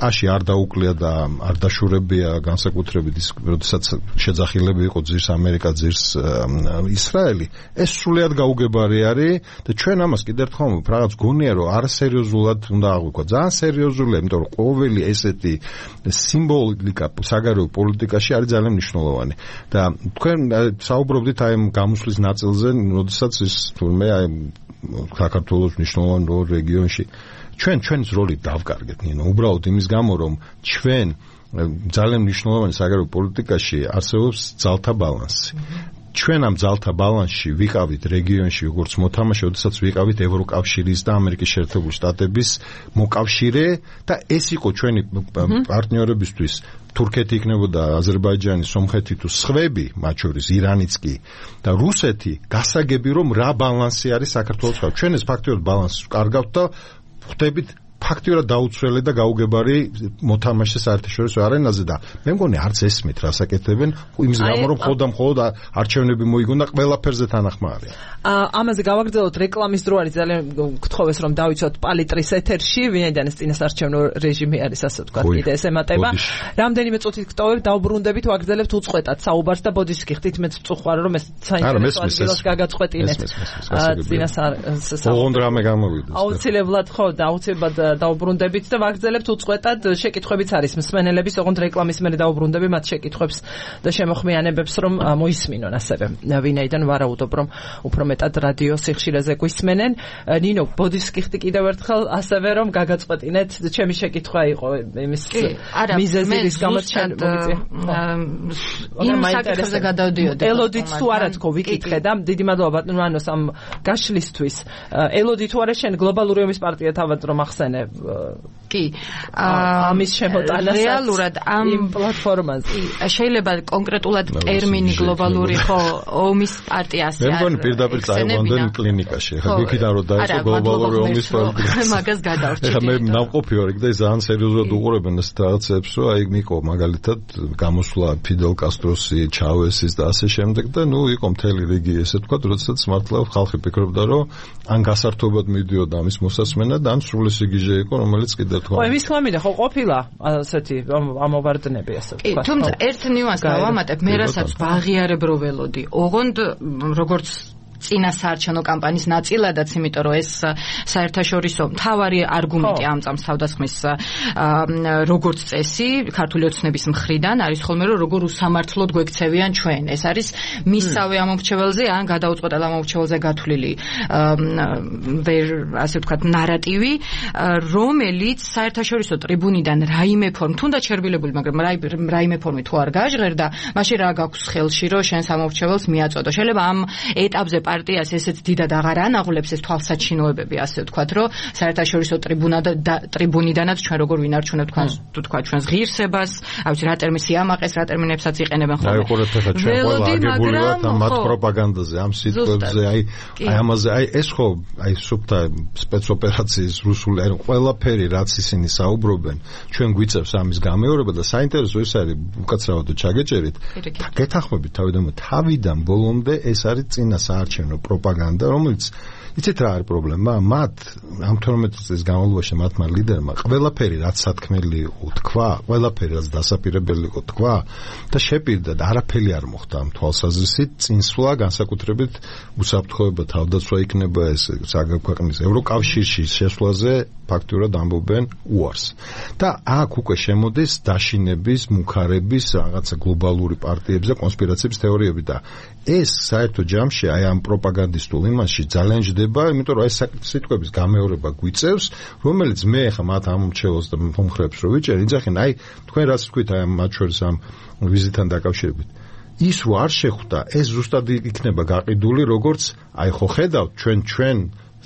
ტყაში არ დაუკლია და არ დაშურებია განსაკუთრებით ის, როდესაც შეძახილები იყო ძირს ამერიკა, ძირს ისრაელი, ეს სრულიად გაუგებარი არის და ჩვენ ამას კიდევ ერთხელ რაღაც გონია რომ არასერიოზულად უნდა აღვიქვათ. ძალიან სერიოზულია, იმიტომ რომ ყოველი ესეთი სიმბოლიკა საგარეო პოლიტიკაში არის ძალიან მნიშვნელოვანი. და თქვენ საუბრობდით აი ამ გამოსვლის ნაწილზე, როდესაც ის თურმე აი საქართველოს მნიშვნელოვან რეგიონში ჩვენს როლი დავკარგეთ, ნინო, უბრალოდ იმის გამო, რომ ჩვენ ძალიან მნიშვნელოვანი საგარეო პოლიტიკაში არსებობს ძალთა ბალანსი. ჩვენ ამ ძალთა ბალანსში ვიყავით რეგიონში როგორც მოთამაშე, როდესაც ვიყავით ევროკავშირის და ამერიკის შეერთებული შტატების მოკავშირე და ეს იყო ჩვენი პარტნიორებისთვის თურქეთი იქნებოდა, აზერბაიჯანი, სომხეთი თუ სხვები, მათ შორის ირანიც კი და რუსეთი, გასაგები რომ რა ბალანსი არის საქართველოს ხარ. ჩვენ ეს ფაქტიურად ბალანსს ვკარგავთ და ხვდებით ფაქტიურად დაუცვლელი და გაუგებარი მოთამაშე საერთაშორისო არენაზე და მე მგონი არც ესმით რა საკეთებენ იმის გამო რომ მხოლოდ არჩევნები მოიგონ და ყველაფერზე თანახმარია. ამაზე გავაგრძელოთ რეკლამის დრო არის ძალიან გთხოვეს რომ დავიცვათ პალიტრის ეთერში ვინაიდან ეს წინასარჩევნო რეჟიმი არის ასე ვთქვათ კიდე ეს ემატება. რამდენიმე წუთით გტოვებ დავბრუნდებით ვაგრძელებთ უწყვეტად საუბარს და ბოდიშს გიხდით მეც ვწუხარ რომ ეს საინტერესო ადგილას გაგაწყვეტინეთ. ოღონდ რამე გამოვიდეს. აუცილებლად ხო და აუცილებლად დაუბრუნდებით და ვაგრძელებთ უწყვეტად შეკითხვებიც არის მსმენელების, ოღონდ რეკლამის მერე დაუბრუნდები მათ შეკითხვებს და შემოხმიანებებს რომ მოისმინონ ასევე ვინაიდან ვარაუდობ რომ უფრო მეტად რადიო სიხშირეზე გვისმენენ. ნინო, ბოდიშს გიხდი კიდევ ერთხელ ასევე რომ გაგაწყვეტინეთ ჩემი შეკითხვა იყო იმის მიზეზი რის გამოც ჩვენ მოგიწია. იმ საკითხებზე გადავდიოდი. ელოდით თუ არა თქო ვიკითხე და დიდი მადლობა ბატონო ანოს ამ გაშლისთვის. ელოდი თუ არა შენ გლობალური ომის პარტია თავად რომ ახსენე კი ამის შემოტანას რეალურად ამ პლატფორმაზე შეიძლება კონკრეტულად ტერმინი გლობალური ხო ომის პარტია ასე მე მგონი პირდაპირ წაიყვანდნენ კლინიკაში ხა გიქიდან რომ დაიწყო გლობალური ომის პარტია მაგას გადავრჩით მე ნამყოფი ვარ იქ და ძალიან სერიოზულად უყურებენ ეს რაღაცებს რომ აი მიყო მაგალითად გამოსვლა ფიდელ კასტროსი ჩავესის და ასე შემდეგ და ნუ იყო მთელი რიგი ესე თქვა როდესაც მართლა ხალხი ფიქრობდა რომ ან გასართობად მიდიოდა ამის მოსასმენა და ან სრულესიგიჟე იყო რომელიც კიდევ თქვა ой მის ხმამიდა ხო ყოფილა ასეთი ამოვარდნები ასე თქვა თუმცა ერთ ნიუანსს დავამატებ მე რასაც ვაღიარებ რო ველოდი ოღონდ როგორც წინასაარჩევნო კამპანიის ნაწილადაც, იმიტომ რომ ეს საერთაშორისო მთავარი არგუმენტი ამ წამს თავდასხმის როგორც წესი ქართული ოცნების მხრიდან არის ხოლმე რომ როგორ უსამართლოდ გვექცევიან ჩვენ. ეს არის მისსავე ამორჩეველზე ან გადაუწყვეტელ ამორჩეველზე გათვლილი ასე ვთქვათ ნარატივი, რომელიც საერთაშორისო ტრიბუნიდან რაიმე ფორმით თუნდაც შერბილებული, მაგრამ რაიმე ფორმით თუ არ გაჟღერდა, მაშინ რა გაქვს ხელში რომ შენს ამორჩეველს მიაწოდო. შეიძლება ამ ეტაპზე პარტიას ესეც დიდად აღარ ანაღლებს ეს თვალსაჩინოებები, ასე ვთქვათ, რომ საერთაშორისო ტრიბუნიდანაც ჩვენ როგორ ვინარჩუნებთ თქვათ ჩვენს ღირსებას, აი რა ტერმინს იამაყეს, რა ტერმინებსაც იყენებენ ხოლმე. აი ხურეთ ახლა ჩვენ ყველა აგებულვართ ამ მათ პროპაგანდაზე, ამ სიტყვებზე, აი ამაზე, აი ეს ხო, აი სუფთა სპეცოპერაციის რუსული, აი ყველაფერი რაც ისინი საუბრობენ, ჩვენ გვიწევს ამის გამეორება და საინტერესო ის არის, უკაცრავად ჩაგეჭერით. გეთანხმებით თავიდან ბოლომდე ეს არის წინასაარჩევნო პროპაგანდა, რომელიც იცით რა არის პრობლემა? მათ ამ 12 წლის განმავლობაში მათმა ლიდერმა ყველაფერი რაც სათქმელი იყო თქვა, ყველაფერი რაც დასაპირებელი იყო თქვა და შეპირდა და არაფერი არ მოხდა ამ თვალსაზრისით, წინსვლა განსაკუთრებით უსაფრთხოება თავდაცვა იქნება ეს საერთო ევროკავშირში შესვლაზე ფაქტურად ამბობენ უარს. და აქ უკვე შემოდის დაშინების, მუქარების, რაღაცა გლობალური პარტიების და კონსპირაციების თეორიები და ეს საერთო ჯამში აი ამ პროპაგანდისტულ იმაში ძალიან ჯდება, იმიტომ რომ ეს სიტყვების გამეორება გვიწევს, რომელიც მე ხა მათ ამომრჩეველს და მომხრეებს რო ვიჭერ, იძახენ, აი თქვენ რაც თქვით აი მათ შორის ამ ვიზიტთან დაკავშირებით. ის რო არ შეხვდა, ეს ზუსტად იქნება გაყიდული, როგორც აი ხო ხედავთ ჩვენ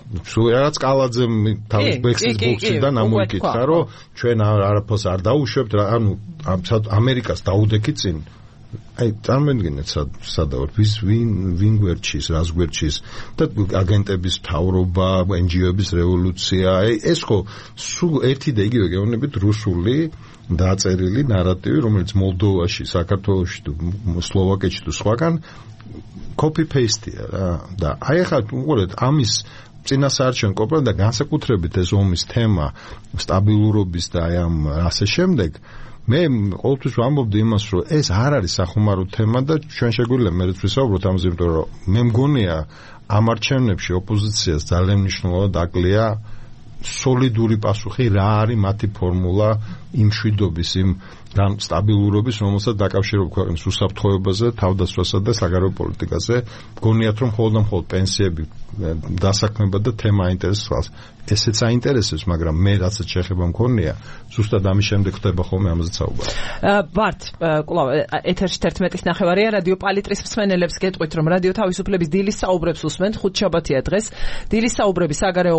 რაღაც კალაძე თავის ბექსის ბოქსიდან ამოიკითხა, რომ ჩვენ არაფერს არ დაუშვებთ, ანუ ამერიკას დაუდექით წინ. აი წარმოიდგინეთ სადავარ ვინ გვერდჩის, რას გვერდჩის და აგენტების მთავრობა, NGO-ების რევოლუცია, აი ეს ხო სულ ერთი და იგივე გეუბნებით რუსული დაწერილი ნარატივი, რომელიც მოლდოვაში, საქართველოში თუ სლოვაკეთში თუ სხვაგან copy paste-ია რა და აი ახლა უყურეთ ამის წინასაარჩევნო კამპანია და განსაკუთრებით ეს ომის თემა სტაბილურობის და აი ამ ასე შემდეგ მე ყოველთვის ვამბობდი იმას, რომ ეს არ არის სახუმარო თემა და ჩვენ შეგვიძლია მერეც ვისაუბროთ ამაზე, იმიტომ რომ მე მგონია ამ არჩევნებში ოპოზიციას ძალიან მნიშვნელოვნად აკლია სოლიდური პასუხი რა არის მათი ფორმულა იმ მშვიდობის, იმ სტაბილურობის, რომელსაც დაკავშირებ ქვეყნის უსაფრთხოებაზე, თავდასხმასა და საგარეო პოლიტიკაზე. მგონიათ, რომ მხოლოდ პენსიები დასაქმება და თემა აინტერესებს. ესეც აინტერესებს, მაგრამ მე რასაც შეხება მქონია, ზუსტად ამის შემდეგ ხდება ხოლმე ამაზე საუბარი. ვართ, კვლავ ეთერში 11:09 რადიო პალიტრის მსმენელებს გეტყვით, რომ რადიო თავისუფლების დილის საუბრებს უსმენთ, ხუთშაბათია დღეს. დილის საუბრები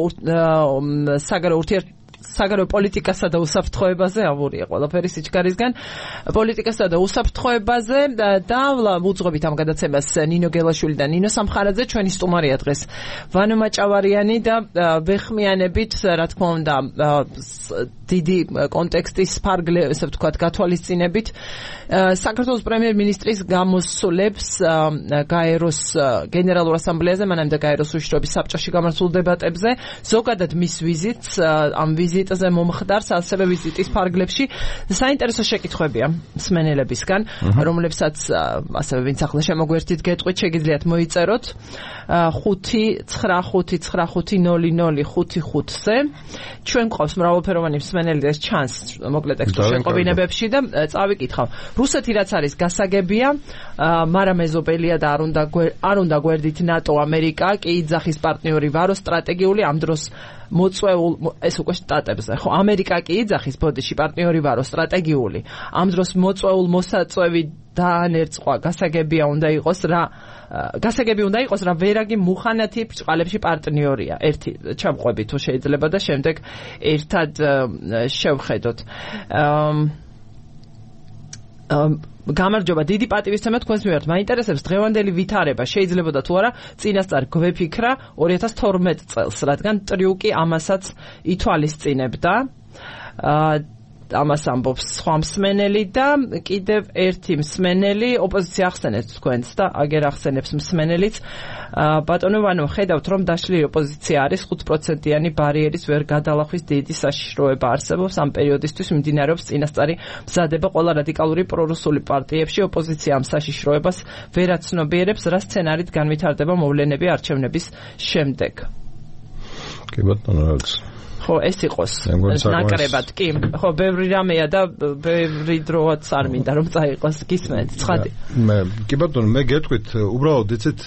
საგარეო პოლიტიკასა და უსაფრთხოებაზე, ავურია ყველაფერი სიჩქარისგან, პოლიტიკასა და უსაფრთხოებაზე და უძღვებით ამ გადაცემას ნინო გელაშვილი და ნინო სამხარაძე, ჩვენი სტუმარია დღეს ვანო მაჭავარიანი და ვეხმიანებით, რა თქმა უნდა, დიდი კონტექსტის ფარგლე, ესე ვთქვათ, გათვალისწინებით საქართველოს პრემიერ-მინისტრის გამოსვლებს გაეროს გენერალურ ასამბლეაზე, მანამდე გაეროს უშიშროების საბჭოში გამართულ დებატებზე, ზოგადად მის ვიზიტს, ამ ვიზიტზე მომხდარს, ასევე ვიზიტის ფარგლებში საინტერესო შეკითხვებია მსმენელებისგან, რომლებსაც ასევე ვინც ახლა შემოგვერთით გეტყვით, შეგიძლიათ მოიწეროთ 595500555-ზე. ჩვენ გვყავს მრავალფეროვანი მსმენელი, ეს ჩანს მოკლე ტექსტურ შეყობინებებში და წავიკითხავ. რუსეთი რაც არის გასაგებია, მაგრამ ეზოპელია და არ უნდა გვერდით ნატო, ამერიკა კი იძახის პარტნიორი ვარო სტრატეგიული ამ დროს მოწვეულ ეს უკვე შტატებზე, ხო, ამერიკა კი იძახის ბოდიში პარტნიორი ვარო სტრატეგიული ამ დროს მოწვეულ მოსაწვევი დაანერწყვა, გასაგები უნდა იყოს რა ვერაგი მუხანათი ბრჭყალებში პარტნიორია. ერთი ჩამყვები თუ შეიძლება და შემდეგ ერთად შევხედოთ. გამარჯობა, დიდი პატივისცემა თქვენს მიმართ. მაინტერესებს დღევანდელი ვითარება, შეიძლებოდა თუ არა წინასწარ გვეფიქრა 2012 წელს, რადგან ტრიუკი ამასაც ითვალისწინებდა. ამას ამბობს სხვა მსმენელი და კიდევ ერთი მსმენელი, ოპოზიცია ახსენეთ თქვენს და აგერ ახსენებს მსმენელიც. ბატონო ვანო, ხედავთ რომ დაშლილი ოპოზიცია არის 5%-იანი ბარიერის ვერ გადალახვის დიდი საშიშროება არსებობს ამ პერიოდისთვის მიმდინარეობს წინასწარი მზადება ყველა რადიკალური პრორუსული პარტიებში ოპოზიცია ამ საშიშროებას ვერ აცნობიერებს, რა სცენარით განვითარდება მოვლენები არჩევნების შემდეგ. კი ბატონო, რაც ხო, ეს იყოს ნაკრებად, კი. ხო, ბევრი რამეა და ბევრი დროაც არ მინდა რომ წაიყოს, გისმენთ, ცხადი. კი ბატონო, მე გეტყვით, უბრალოდ იცით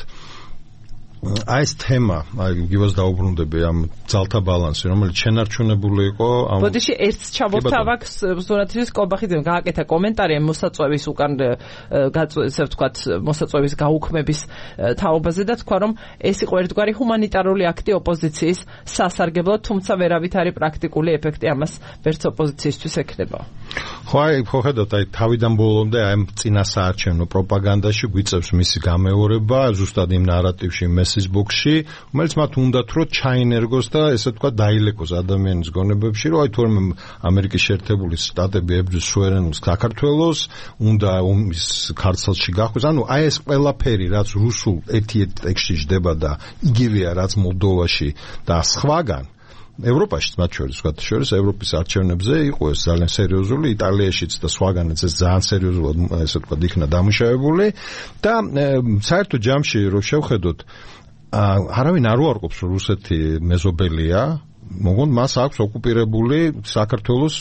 აი ეს თემა, აი გივას დაუბრუნდები ამ ძალთა ბალანსი, რომელიც შენარჩუნებული იყო ამ ბოდიში ერთს ჩამოვთავაქ ზურათის კობახიძემ გააკეთა კომენტარი ამ მოსაწვევის უკან ესე ვთქვათ მოსაწვევის გაუქმების თაობაზე და თქვა რომ ეს იყო ერთგვარი ჰუმანიტარული აქტი ოპოზიციის სასარგებლოდ, თუმცა ვერავით არის პრაქტიკული ეფექტი ამას ვერც ოპოზიციისთვის ექნება. ხო, აი ხედავთ, აი თავიდან ბოლომდე აი ამ წინასაარჩევნო პროპაგანდაში გვიწევს მისი გამეორება, ზუსტად იმ ნარატივში მესიჯბოქსში, რომელიც მათ უნდათ რომ ჩაინერგოს და ესე ვთქვათ დაილეკოს ადამიანის გონებებში, რომ აი თორმე ამერიკის შეერთებული შტატები ებრძვის სუვერენულ საქართველოს, უნდა ომის ქარცელში გახვდეს. ანუ აი ეს ყველაფერი, რაც რუსულ ერთ-ერთ ტექსტში ჯდება და იგივეა რაც მოლდოვაში და სხვაგან ევროპაშიც მათ შორის ევროპის არჩევნებზე იყო ეს ძალიან სერიოზული, იტალიაშიც და სხვაგანაც ეს ძალიან სერიოზულად ესე ვთქვათ იქნა დამუშავებული და საერთო ჯამში რომ შევხედოთ არავინ არ უარყოფს რომ რუსეთი მეზობელია, მოგონთ მას აქვს ოკუპირებული საქართველოს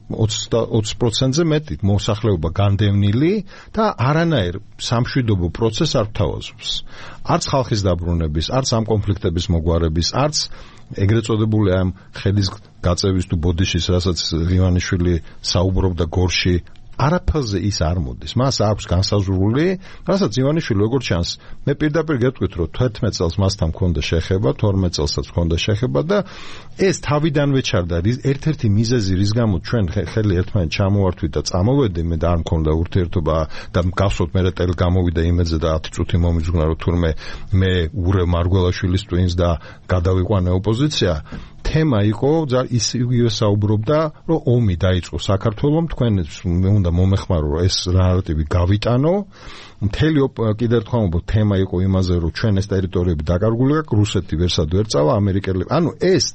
20%-ზე მეტი მოსახლეობა განდევნილი და არანაირ სამშვიდობო პროცესს არ გთავაზობს. არც ხალხის დაბრუნების, არც ამ კონფლიქტების მოგვარების, არც ეგრეთ წოდებული ამ ხელის გაწევის თუ ბოდიშის, რასაც ივანიშვილი საუბრობდა გორში, არაფერზე ის არ მოდის. მას აქვს განსაზღვრული, რასაც ივანიშვილი როგორც ჩანს, მე პირდაპირ გეტყვით, რომ 11 წელს მასთან მქონდა შეხება, 12 წელსაც მქონდა შეხება და ეს თავიდანვე ჩარდა. ერთ-ერთი მიზეზი, რის გამო ჩვენ ხელი ერთმანეთს ჩამოვართვით და წამოვედი, მე და არ მქონდა ურთიერთობა და გახსოვთ მე ტელ გამოვიდა იმედზე და 10 წუთი მომიძღვნა, რომ თურმე მე ურე მარგველაშვილის ტვინს და გადავიყვანე ოპოზიცია. თემა იყო ის იგივე საუბრობდა, რომ ომი დაიწყო საქართველოს, თქვენ უნდა მომეხმარო ეს ნარატივი გავიტანო. მთელი კიდევ ერთხელ ვამბობ, თემა იყო იმაზე, რომ ჩვენ ეს ტერიტორიები დაკარგული აქვს, რუსეთი ვერსად ვერ წავა, ამერიკელები. ანუ ეს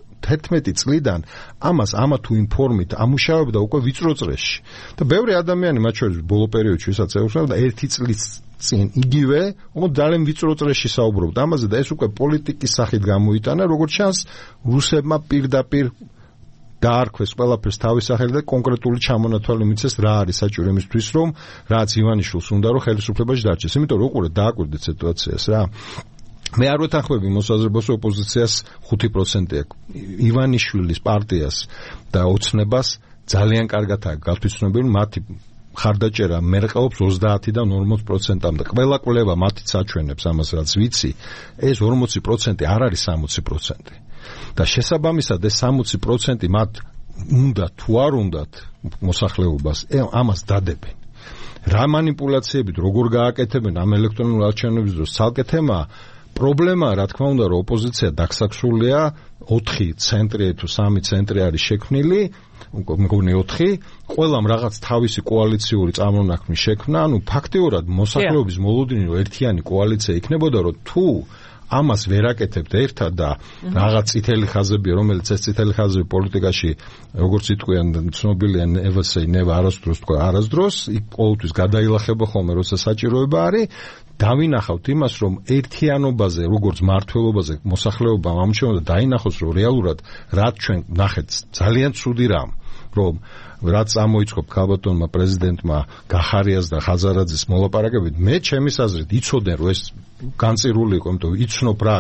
11 წლიდან ამას ამა თუ იმ ფორმით ამუშავებდა უკვე ვიწრო წრეში. და ბევრი ადამიანი, მათ შორის ბოლო პერიოდში, ვისაც ეუბნება, 1 წლის წინ იგივე, ძალიან ვიწრო წრეში საუბრობდა ამაზე და ეს უკვე პოლიტიკის სახით გამოიტანა, როგორც ჩანს, რუსებმა პირდაპირ დაარქვეს ყველაფერს თავის სახელი და კონკრეტული ჩამონათვალი მიცეს რა არის საჭირო იმისთვის, რომ რაც ივანიშვილს უნდა რომ ხელისუფლებაში დარჩეს. იმიტომ რომ უყურეთ დააკვირდეთ სიტუაციას რა. მე არ ვეთანხმები მოსაზრებას ოპოზიციას 5% აქვს. ივანიშვილის პარტიას და ოცნებას ძალიან კარგად აქვს გათვითცნობილი მათი ხარდაჭერა მერყეობს 30-დან 40%-მდე. ყველა კვლევა მათიც აჩვენებს ამას, რაც ვიცი, ეს 40% არ არის 60%. და შესაბამისად ეს 60% მათ უნდა თუ არ უნდათ მოსახლეობას ამას დადებენ. რა манипуляციებით როგორ გააკეთებენ ამ ელექტრონულ არჩევნების დროს ცალკე თემაა. პრობლემაა, რა თქმა უნდა, რომ ოპოზიცია დაგსაქსულია, 4 ცენტრი თუ 3 ცენტრი არის შექმნილი, მგონი 4, ყველამ რაღაც თავისი კოალიციური წარმონაქმნი შექმნა, ანუ ფაქტიურად მოსახლეობის მოლოდინი რომ ერთიანი კოალიცია იქნებოდა, რომ თუ ამას ვერ აკეთებთ ერთად და რაღაც წითელი ხაზებია, რომელიც ეს წითელი ხაზები პოლიტიკაში, როგორც იტყვიან, ცნობილია never say never, არასდროს თქვა არასდროს, იქ ყოველთვის გადაილახება ხოლმე, როცა საჭიროება არის. დავინახავთ იმას, რომ ერთიანობაზე, როგორც მართლობაზე მოსახლეობამ ამჩნევა და დაინახოს, რომ რეალურად რაც ჩვენ ნახეთ, ძალიან ცუდი რამ, რომ რაც ამოიწყო ქალბატონმა პრეზიდენტმა გახარიას და ხაზარაძის მოლაპარაკებით, მე ჩემის აზრით იცოდნენ, რომ ეს განწირული იყო, იმიტომ იცნობ რა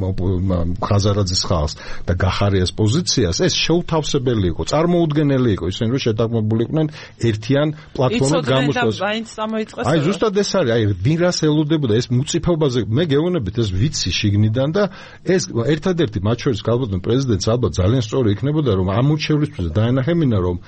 ხაზარაძის ხალხს და გახარიას პოზიციას, ეს შეუთავსებელი იყო, წარმოუდგენელი იყო, ისინი რომ შეთანხმებული იყვნენ ერთიან პლატფორმად გამოსვლას. აი ზუსტად ეს არის, აი ვინ რას ელოდებოდა, ეს მუწიფობაზე მე გეუბნებით, ეს ვიცი შიგნიდან და ეს ერთადერთი მათ შორის ქალბატონ პრეზიდენტს ალბათ ძალიან სწორი იქნებოდა, რომ ამ მურჩევლისთვის დაენახებინა, რომ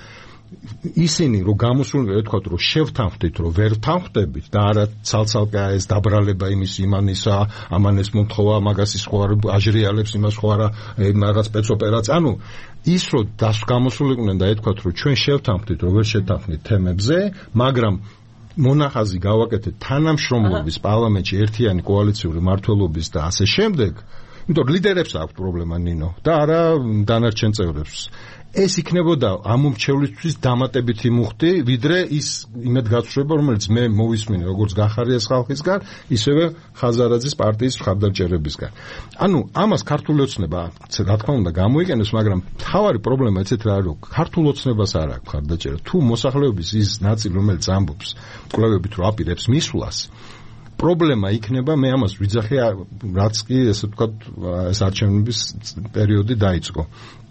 ისინი რომ გამოსულნი ვთქვათ რომ შევთანხმდით რომ ვერ თანხმდებით და არა ცალ-ცალკე ეს დაბრალება იმის იმანისა ამანეს მომთხოვა მაგას ის ხო არ აჟრიალებს იმას ხო არა რაღაც სპეცოპერაცია ანუ ის რომ გამოსულიყვნენ და ეთქვათ რომ ჩვენ შევთანხმდით რომ ვერ შეთანხმდით თემებზე მაგრამ მონახაზი გავაკეთეთ თანამშრომლობის პარლამენტში ერთიანი კოალიციური მართლობის და ასე შემდეგ იმიტომ რომ ლიდერებს აქვს პრობლემა ნინო და არა დანარჩენ წევრებს ეს იქნებოდა ამ მომრჩევლისთვის დამატებითი მუხტი, ვიდრე ის იმედგაცრუება, რომელიც მე მოვისმინე როგორც გახარიას ხალხისგან, ისევე ხაზარაძის პარტიის მხარდამჭერებისგან. ანუ ამას ქართული ოცნება, რა თქმა უნდა, გამოიყენებს, მაგრამ თავარი პრობლემა ეცეთ რა არის, რომ ქართულ ოცნებას არ აქვს მხარდაჭერა. თუ მოსახლეობის ის ნაწილი, რომელიც ამბობს, კვლევებით რომ აპირებს მისვლას, პრობლემა იქნება, მე ამას ვიძახი, რაც კი ესე ვთქვათ, ეს არჩევნების პერიოდი დაიწყო.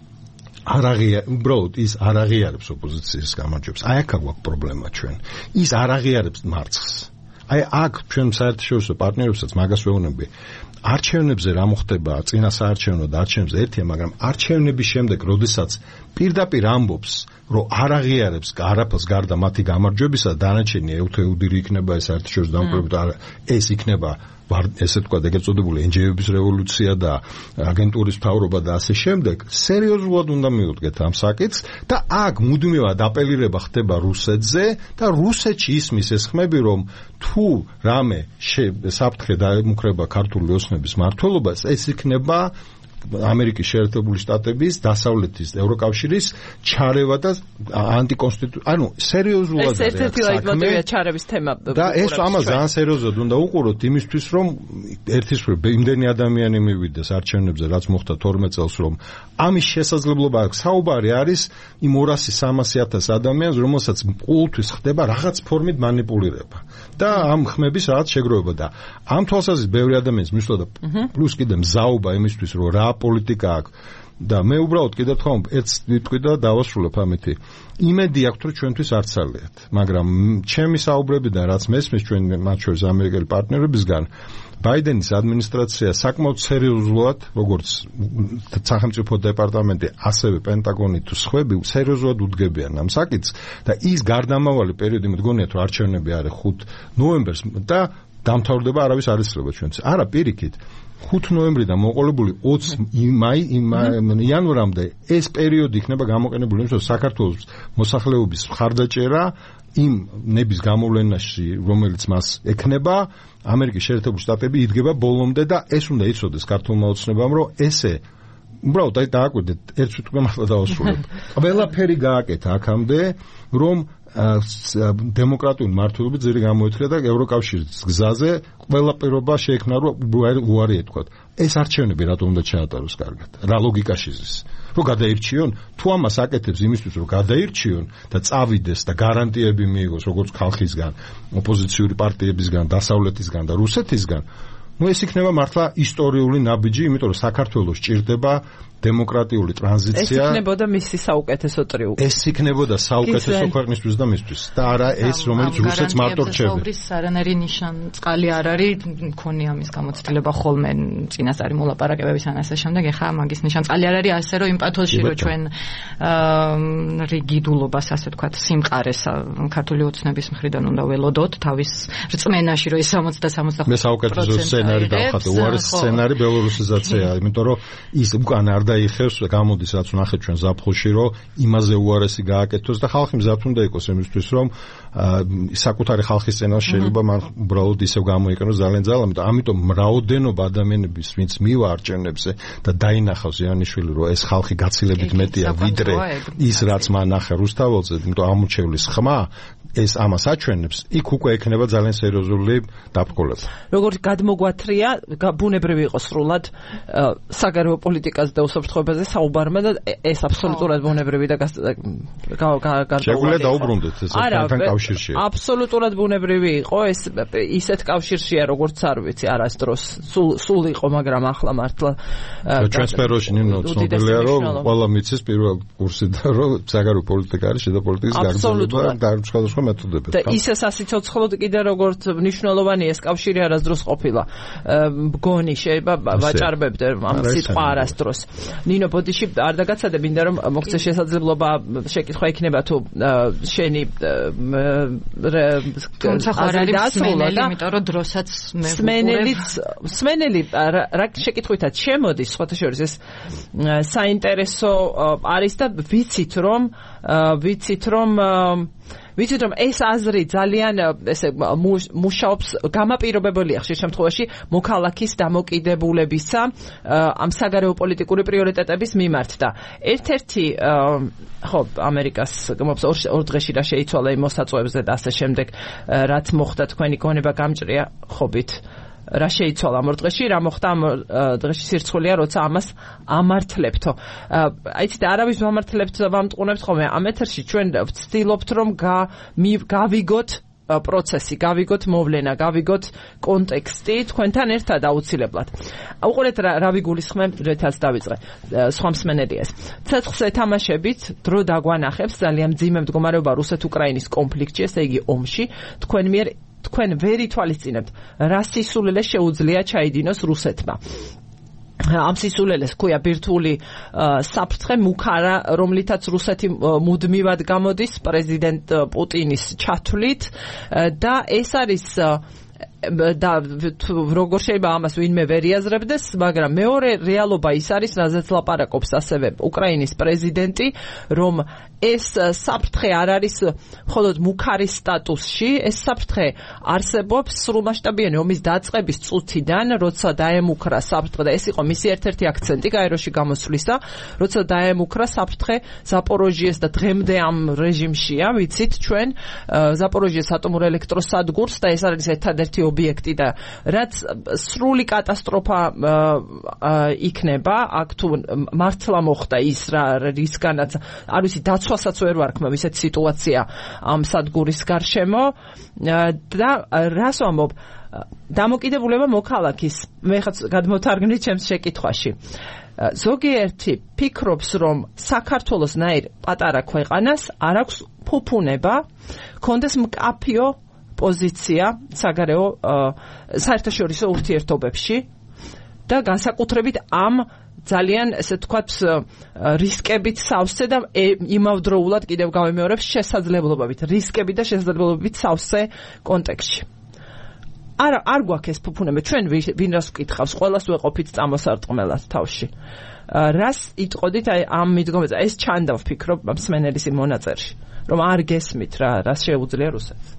უბრალოდ ის არ აღიარებს ოპოზიციის გამარჯვებას. აი აქ აქვს პრობლემა ჩვენ. ის არ აღიარებს მარცხს. აი აქ ჩვენ საერთაშორისო პარტნიორებსაც მაგას ვეუბნები. არჩევნებზე რა მოხდება, წინა საარჩევნო და არჩევნებზე ერთია, მაგრამ არჩევნების შემდეგ, როდესაც პირდაპირ ამბობს, რომ არ აღიარებს არაფერს გარდა მათი გამარჯვებისა, დანარჩენი ეუთეუდირი იქნება ეს საერთაშორისო დამკვირვებლობა, ეს იქნება ესე თქვა ეგრეთ წოდებული NGO-ების რევოლუცია და აგენტურის მთავრობა და ასე შემდეგ, სერიოზულად უნდა მიუდგეთ ამ საკითხს და აქ მუდმივად აპელირება ხდება რუსეთზე და რუსეთში ისმის ეს ხმები, რომ თუ რამე საფრთხე დაემუქრება ქართული ოცნების მმართველობას, ეს იქნება ამერიკის შეერთებული შტატების, დასავლეთის ევროკავშირის ჩარევა და ანუ სერიოზულად ეს ერთ-ერთი ლაიტმოტივია ჩარევის თემა. და ეს ამას ძალიან სერიოზულად უნდა უყუროთ იმისთვის, რომ ერთის მხრივ იმდენი ადამიანი მივიდეს არჩევნებზე, რაც მოხდა 12 წელს, რომ ამის შესაძლებლობა აქვს. საუბარი არის იმ 200-300 ადამიანს, რომელსაც ყოველთვის ხდება რაღაც ფორმით манипуლირება. და ამ ხმების რაღაც შეგროვება და ამ თვალსაზრისით ბევრი ადამიანის მისვლა და პლუს კიდე მზაობა იმისთვის, რომ რა პოლიტიკა აქვს და მე უბრალოდ კიდევ თქვა ერთს ვიტყვი და დავასრულებ ამითი. იმედი აქვს რომ ჩვენთვის არ ცალიათ, მაგრამ ჩემი საუბრებიდან რაც მესმის ჩვენ მათ შორის ამერიკელი პარტნიორებისგან ბაიდენის ადმინისტრაცია საკმაოდ სერიოზულად, როგორც სახელმწიფო დეპარტამენტი, ასევე პენტაგონი თუ სხვები სერიოზულად უდგებიან ამ საკითხს და ის გარდამავალი პერიოდი მდგონიათ რომ არჩევნები არის 5 ნოემბერს და დამთავრდება არავის არ იცლება ჩვენც. არა, პირიქით 5 ნოემბრიდან მოყოლებული 20 იანვრამდე ეს პერიოდი იქნება გამოყენებული იმისთვის, რომ საქართველოს მოსახლეობის მხარდაჭერა იმ ნების გამოვლენაში, რომელიც მას ექნება, ამერიკის შეერთებული შტატები იდგება ბოლომდე და ეს უნდა იცოდეს ქართულმა ოცნებამ, რომ ესე უბრალოდ დააკვირდეთ, ერთ თვითონ მართლა დაასრულებ. ყველაფერი გააკეთა აქამდე, რომ დემოკრატიული მართლობები ძირი გამოეთქვა და ევროკავშირის გზაზე ყველა პირობა შეექმნა, რომ უარი ეთქვათ. ეს არჩევნები რატომ უნდა ჩაატაროს კარგად? რა ლოგიკაში ზის? რომ გადაირჩიონ? თუ ამას აკეთებს იმისთვის, რომ გადაირჩიონ და წავიდეს და გარანტიები მიიღოს როგორც ხალხისგან, ოპოზიციური პარტიებისგან, დასავლეთისგან და რუსეთისგან, ეს იქნება მართლა ისტორიული ნაბიჯი, იმიტომ რომ საქართველოს ჭირდება დემოკრატიული ტრანზიცია. ეს იქნებოდა მისი საუკეთესო ტრიუმფი. ეს იქნებოდა საუკეთესო ქვეყნისთვის და მისთვის. და არა ეს, რომელიც რუსეთს მარტო რჩება. არანაირი ნიშანწყალი არ არის, მქონია ამის გამოცდილება ხოლმე წინასწარი მოლაპარაკებების ან ასე შემდეგ. ეხლა მაგის ნიშანწყალი არ არის, ასე რომ იმ პათოსში რომ ჩვენ რიგიდულობას, ასე ვთქვათ, სიმყარეს ქართული ოცნების მხრიდან უნდა ველოდოთ თავის რწმენაში, რომ ეს 60 და 65%. მე საუკეთესო სცენარი დავხატე, უარეს სცენარი ბელორუსიზაციაა, იმიტომ რომ ის უკან არ დაიხევს, გამოდის რაც ვნახეთ ჩვენ ზაფხულში, რომ იმაზე უარესი გააკეთოს და ხალხი მზად უნდა იყოს იმისთვის, რომ საკუთარი ხალხის სცენას შეიძლება მან უბრალოდ ისევ გამოიყენოს ძალიან ძალა, ამიტომ მრაოდენობა ადამიანების, ვინც მივა არჩევნებზე და დაინახავს იანიშვილი, რომ ეს ხალხი გაცილებით მეტია ვიდრე ის, რაც მან ნახა რუსთაველზე, იმიტომ ამორჩევლის ხმა ეს ამას აჩვენებს, იქ უკვე ექნება ძალიან სერიოზული დაბრკოლება. როგორც გადმოგვათრია, ბუნებრივი იყო სრულად საგარეო პოლიტიკაზე და უსაფრთხოებაზე საუბარმა და ეს აბსოლუტურად ბუნებრივი და შეგვიძლია დაუბრუნდეთ ეს ერთთან კავშირშია. აბსოლუტურად ბუნებრივი იყო, ეს ისეთ კავშირშია, როგორც არ ვიცი, არასდროს სულ იყო, მაგრამ ახლა მართლა ჩვენ სფეროში ნინო ცნობილია, რომ ყველა მიცის პირველ კურსიდან, რომ საგარეო პოლიტიკა არის შიდა პოლიტიკის გაგრძელება და სხვადასხვა მეთოდებად. და ისე სასიცოცხლოდ კიდე როგორც მნიშვნელოვანი ეს კავშირი არასდროს ყოფილა. მგონი შეიძლება ვაჭარბებდე ამ სიტყვა არასდროს. ნინო ბოდიში არ დაგაცადე, მინდა რომ მოგცე შესაძლებლობა შეკითხვა იქნება თუ შენი თუმცა ხარ არის სმენელი, იმიტომ რომ დროსაც სმენელი რა შეკითხვითაც შემოდის, სხვათა შორის ეს საინტერესო არის და ვიცით რომ ეს აზრი ძალიან ესე მუშაობს, გამაპირობებულია ხშირ შემთხვევაში მოქალაქის დამოკიდებულებისა ამ საგარეო პოლიტიკური პრიორიტეტების მიმართ და ერთ-ერთი ხო ამერიკას გმობს ორ დღეში რა შეიცვალა იმ მოსაწვევებზე და ასე შემდეგ რაც მოხდა თქვენი გონება გამჭრია ხობით რა შეიცვალა ამ დღეში, რა მოხდა ამ დღეში სირცხულია, როცა ამას ამართლებთო. აიცით, არავის ვამართლებთ და ვამტყუნებთ ხოლმე ამ ეთერში, ჩვენ ვცდილობთ რომ გავიგოთ პროცესი, გავიგოთ მოვლენა, გავიგოთ კონტექსტი თქვენთან ერთად აუცილებლად. უყურეთ რა ვიგულისხმებ, რითაც დავიწყე. სხვა მსმენელია ეს. ცეცხლს ეთამაშებით, დრო დაგვანახებს ძალიან მძიმე მდგომარეობა რუსეთ-უკრაინის კონფლიქტში, ესე იგი ომში, თქვენ ვერ ითვალისწინებთ, რა სისულელე შეუძლია ჩაიდინოს რუსეთმა. ამ სისულელეს ქვია ბირთვული საფრთხე მუქარა, რომლითაც რუსეთი მუდმივად გამოდის პრეზიდენტ პუტინის ჩათვლით და ეს არის და როგორ შეიძლება ამას ვინმე ვერ იაზრებდეს, მაგრამ მეორე რეალობა ის არის, რაზეც ლაპარაკობს ასევე უკრაინის პრეზიდენტი, რომ ეს საფრთხე არ არის მხოლოდ მუქარის სტატუსში, ეს საფრთხე არსებობს სრულმასშტაბიანი ომის დაწყების წუთიდან, როცა დაემუქრა საფრთხე და ეს იყო მისი ერთ-ერთი აქცენტი გაეროში გამოსვლისა, როცა დაემუქრა საფრთხე ზაპოროჟიეს და დღემდე ამ რეჟიმშია, ვიცით ჩვენ ზაპოროჟიეს ატომურ ელექტროსადგურს და ეს არის ერთადერთი ობიექტი და რაც სრული კატასტროფა იქნება, აქ თუ მართლა მოხდა ის რისგანაც არ ვიცი დაცვასაც ვერ ვარქმევ ისეთ სიტუაცია ამ სადგურის გარშემო და რას ვამბობ დამოკიდებულება მოქალაქის მე ხაც გადმოთარგმნით ჩემს შეკითხვაში ზოგიერთი ფიქრობს რომ საქართველოსნაირ პატარა ქვეყანას არ აქვს ფუფუნება კონდეს მკაფიო პოზიცია საგარეო საერთაშორისო ურთიერთობებში და განსაკუთრებით ამ ძალიან ესე თქვათ რისკებით სავსე და იმავდროულად კიდევ გავიმეორებ შესაძლებლობებით რისკებით და შესაძლებლობებით სავსე კონტექსტში არ გვაქვს ეს ფუფუნები, ჩვენ ვინ რას ვკითხავს, ყველას ვეყოფით წამოსარტყმელად თავში. რას იტყოდით აი ამ მიდგომაზე? ეს ჩანდა ვფიქრობ მსმენელის იმ მონაწერში, რომ არ გესმით რას შეუძლია რუსეთს.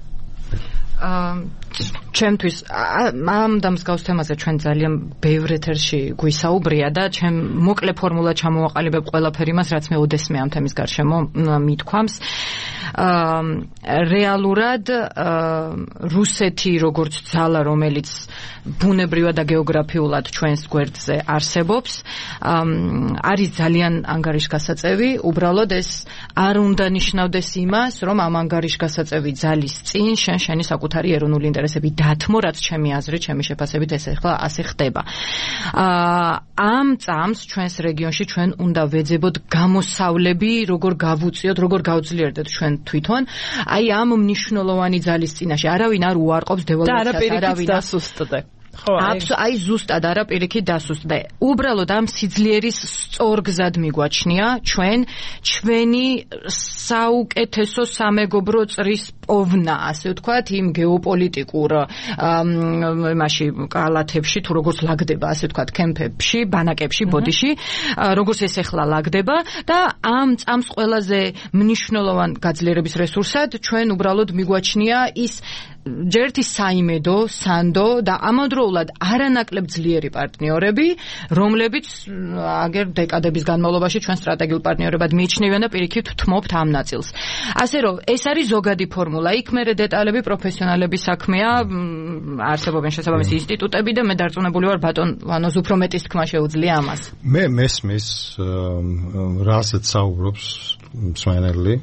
ჩემთვის ამ დამსგავს თემაზე ჩვენ ძალიან ბევრ ეთერში გვისაუბრია და ჩემ მოკლე ფორმულა ჩამოვაყალიბებ ყველაფერი მას, რაც მე ოდესმე ამ თემის გარშემო მithქვამს. რეალურად რუსეთი როგორც ძალა, რომელიც ბუნებრივად და გეოგრაფიულად ჩვენს გვერდზე არსებობს, არის ძალიან ანგარიშგასაწევი. უბრალოდ ეს არ უნდა ნიშნავდეს იმას, რომ ამ ანგარიშგასაწევი ძალის წინ შენი საკუთარი ეროვნული ინტერესები დათმო, რაც ჩემი აზრით, ჩემი შეფასებით ეს ახლა ასე ხდება. ამ წამს ჩვენს რეგიონში ჩვენ უნდა ვეძებოთ გამოსავლები, როგორ გავუწიოთ, როგორ გავძლიერდეთ ჩვენ თვითონ, აი ამ მნიშვნელოვანი ძალის წინაშე. არავინ არ უარყოფს დევალვაციას, არავინ დასუსტდა. აი ზუსტად არა პირიქით დასუსტდა. უბრალოდ ამ სიძლიერის სწორგზად მიგვაჩნია ჩვენი საუკეთესო სამეგობრო წრის პოვნა, ასე ვთქვათ, იმ გეოპოლიტიკურ იმაში კალათებში, თუ როგორც ლაგდება, ასე ვთქვათ, კემპებში, ბანაკებში, ბოდიში, როგორც ეს ახლა ლაგდება და ამ წამს ყველაზე მნიშვნელოვან გაძლიერების რესურსად ჩვენ უბრალოდ მიგვაჩნია ის ჯერთი საიმედო, სანდო და ამავდროულად არანაკლებ ძლიერი პარტნიორები, რომლებიც აგერ დეკადების განმავლობაში ჩვენ სტრატეგიულ პარტნიორებად მიიჩნევიან და პირიქით ვთმობთ ამ ნაწილს. ასე რომ ეს არის ზოგადი ფორმულა. იქ მერე დეტალები პროფესიონალების საქმეა, არსებობენ შესაბამისი ინსტიტუტები და მე დარწმუნებული ვარ ბატონ ვანოს უფრო მეტის თქმა შეუძლია ამას. მე მესმის რასაც საუბრობს მსმენელი.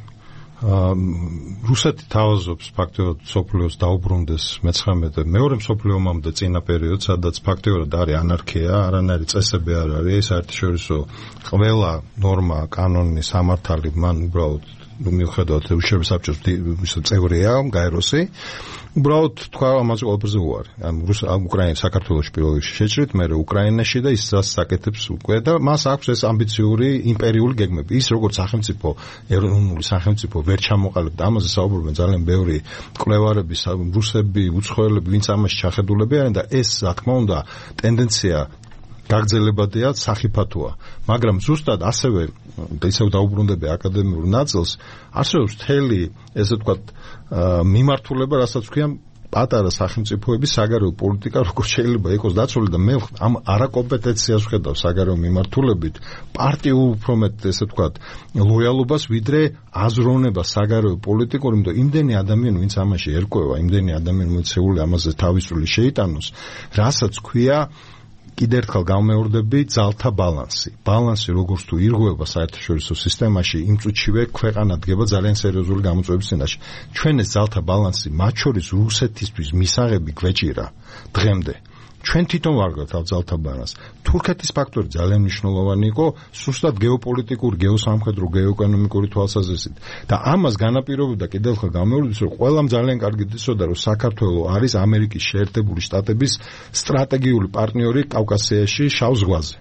რუსეთი თავაზობს ფაქტობრივად სოფლიოს დაუბრუნდეს მე-19 მეორე მსოფლიო ომამდე წინა პერიოდს, სადაც ფაქტობრივად არის ანარქია, არანაირი წესები არ არის, საერთაშორისო ყველა ნორმა, კანონი, სამართალი მან უბრალოდ მიუხედავად უშუალო საბჭოს წევრია, გაეროსი. უბრალოდ თქვა ამაზე ყველაფერზე უარი. უკრაინა საქართველოში პირველ რიგში შეჭრით, მერე უკრაინაში და ის რაც საკეთებს უკვე და მას აქვს ეს ამბიციური იმპერიული გეგმები. ის როგორც სახელმწიფო, ეროვნული სახელმწიფო ვერ ჩამოყალიბდა, ამაზე საუბრობენ ძალიან ბევრი მკვლევარები, რუსები, უცხოელები, ვინც ამაში ჩახედულები არიან და ეს, რა თქმა უნდა, ტენდენცია გაგრძელებადია, სახიფათოა. მაგრამ ზუსტად ასევე ისევ დაუბრუნდები აკადემიურ ნაწილს, არსებობს მთელი, ესე ვთქვათ, მიმართულება, რასაც ვქვია, პატარა სახელმწიფოების საგარეო პოლიტიკა როგორ შეიძლება იყოს დაცული და მე ამ არაკომპეტენციას ვხედავ საგარეო მიმართულებით, პარტიულ უფრო მეტ, ესე ვთქვათ, ლოიალობას, ვიდრე აზროვნება საგარეო პოლიტიკურ, იმიტომ იმდენი ადამიანი, ვინც ამაში ერკვევა, იმდენი ადამიანი მოწეული ამაზე თავისუფლი შეიტანოს, რასაც ვქვია კიდევ ერთხელ გამეორდები ძალთა ბალანსი. ბალანსი როგორც თუ ირღვევა საერთაშორისო სისტემაში, იმ წუთშივე ქვეყანა დგება ძალიან სერიოზული გამოწვევების წინაშე. ჩვენ ეს ძალთა ბალანსი, მათ შორის რუსეთისთვის მისაღები გვეჭირა დღემდე. ჩვენ თვითონ ვარგავთ ამ ძალთა ბალანსს. თურქეთის ფაქტორი ძალიან მნიშვნელოვანი იყო, სუსტად გეოპოლიტიკური, გეოსამხედრო, გეოეკონომიკური თვალსაზრისით. და ამას განაპირობებდა კიდევ ერთხელ გამეორდეს, რომ ყველამ ძალიან კარგად იცოდა, რომ საქართველო არის ამერიკის შეერთებული შტატების სტრატეგიული პარტნიორი კავკასიაში, შავ ზღვაზე.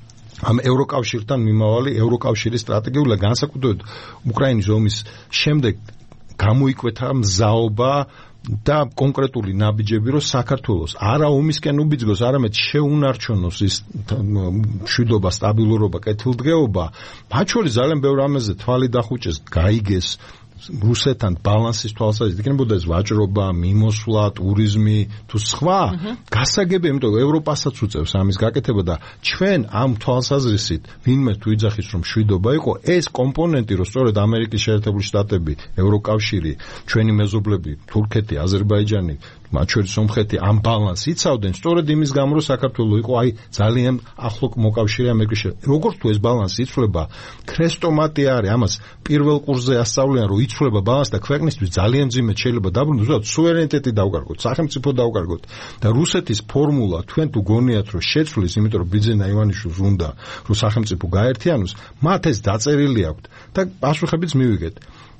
ამ ევროკავშირთან მიმავალი ევროკავშირის სტრატეგიული განსაკუთრებით უკრაინის ომის შემდეგ გამოიკვეთა მზაობა და კონკრეტული ნაბიჯები, რომ საქართველოს არა ომისკენ უბიძგოს, არამედ შეუნარჩუნოს ის მშვიდობა, სტაბილურობა, კეთილდღეობა. მათ შორის ძალიან ბევრ ამაზე თვალი დახუჭეს, გაიგეს რუსეთთან ბალანსის თვალსაზრისით, იქნებოდა ეს ვაჭრობა, მიმოსვლა, ტურიზმი თუ სხვა, გასაგები, იმიტომ ევროპასაც უწევს ამის გაკეთება და ჩვენ ამ თვალსაზრისით ვინმე თუ იძახის, რომ მშვიდობა იყო, ეს კომპონენტი, რომ სწორედ ამერიკის შეერთებული შტატები, ევროკავშირი, ჩვენი მეზობლები, თურქეთი, აზერბაიჯანი, მათ შორის სომხეთი ამ ბალანსს იცავდნენ, სწორედ იმის გამო, რომ საქართველო იყო აი ძალიან ახლო მოკავშირე ამერიკის შეერთებულ. როგორც თუ ეს ბალანსი იცვლება, ქრესტომატი არის, ამას პირველ კურსზე ასწავლიან, რომ იცვლება ბალანსი და ქვეყნისთვის ძალიან ძიმედ შეიძლება დაბრუნდეს, უბრალოდ სუვერენიტეტი დავკარგოთ, სახელმწიფო დავკარგოთ და რუსეთის ფორმულა თქვენ თუ გონიათ, რომ შეცვლის, იმიტომ რომ ბიძინა ივანიშვილს უნდა, რომ სახელმწიფო გაერთიანოს, მათ ეს დაწერილი აქვთ და პასუხებიც მივიგეთ.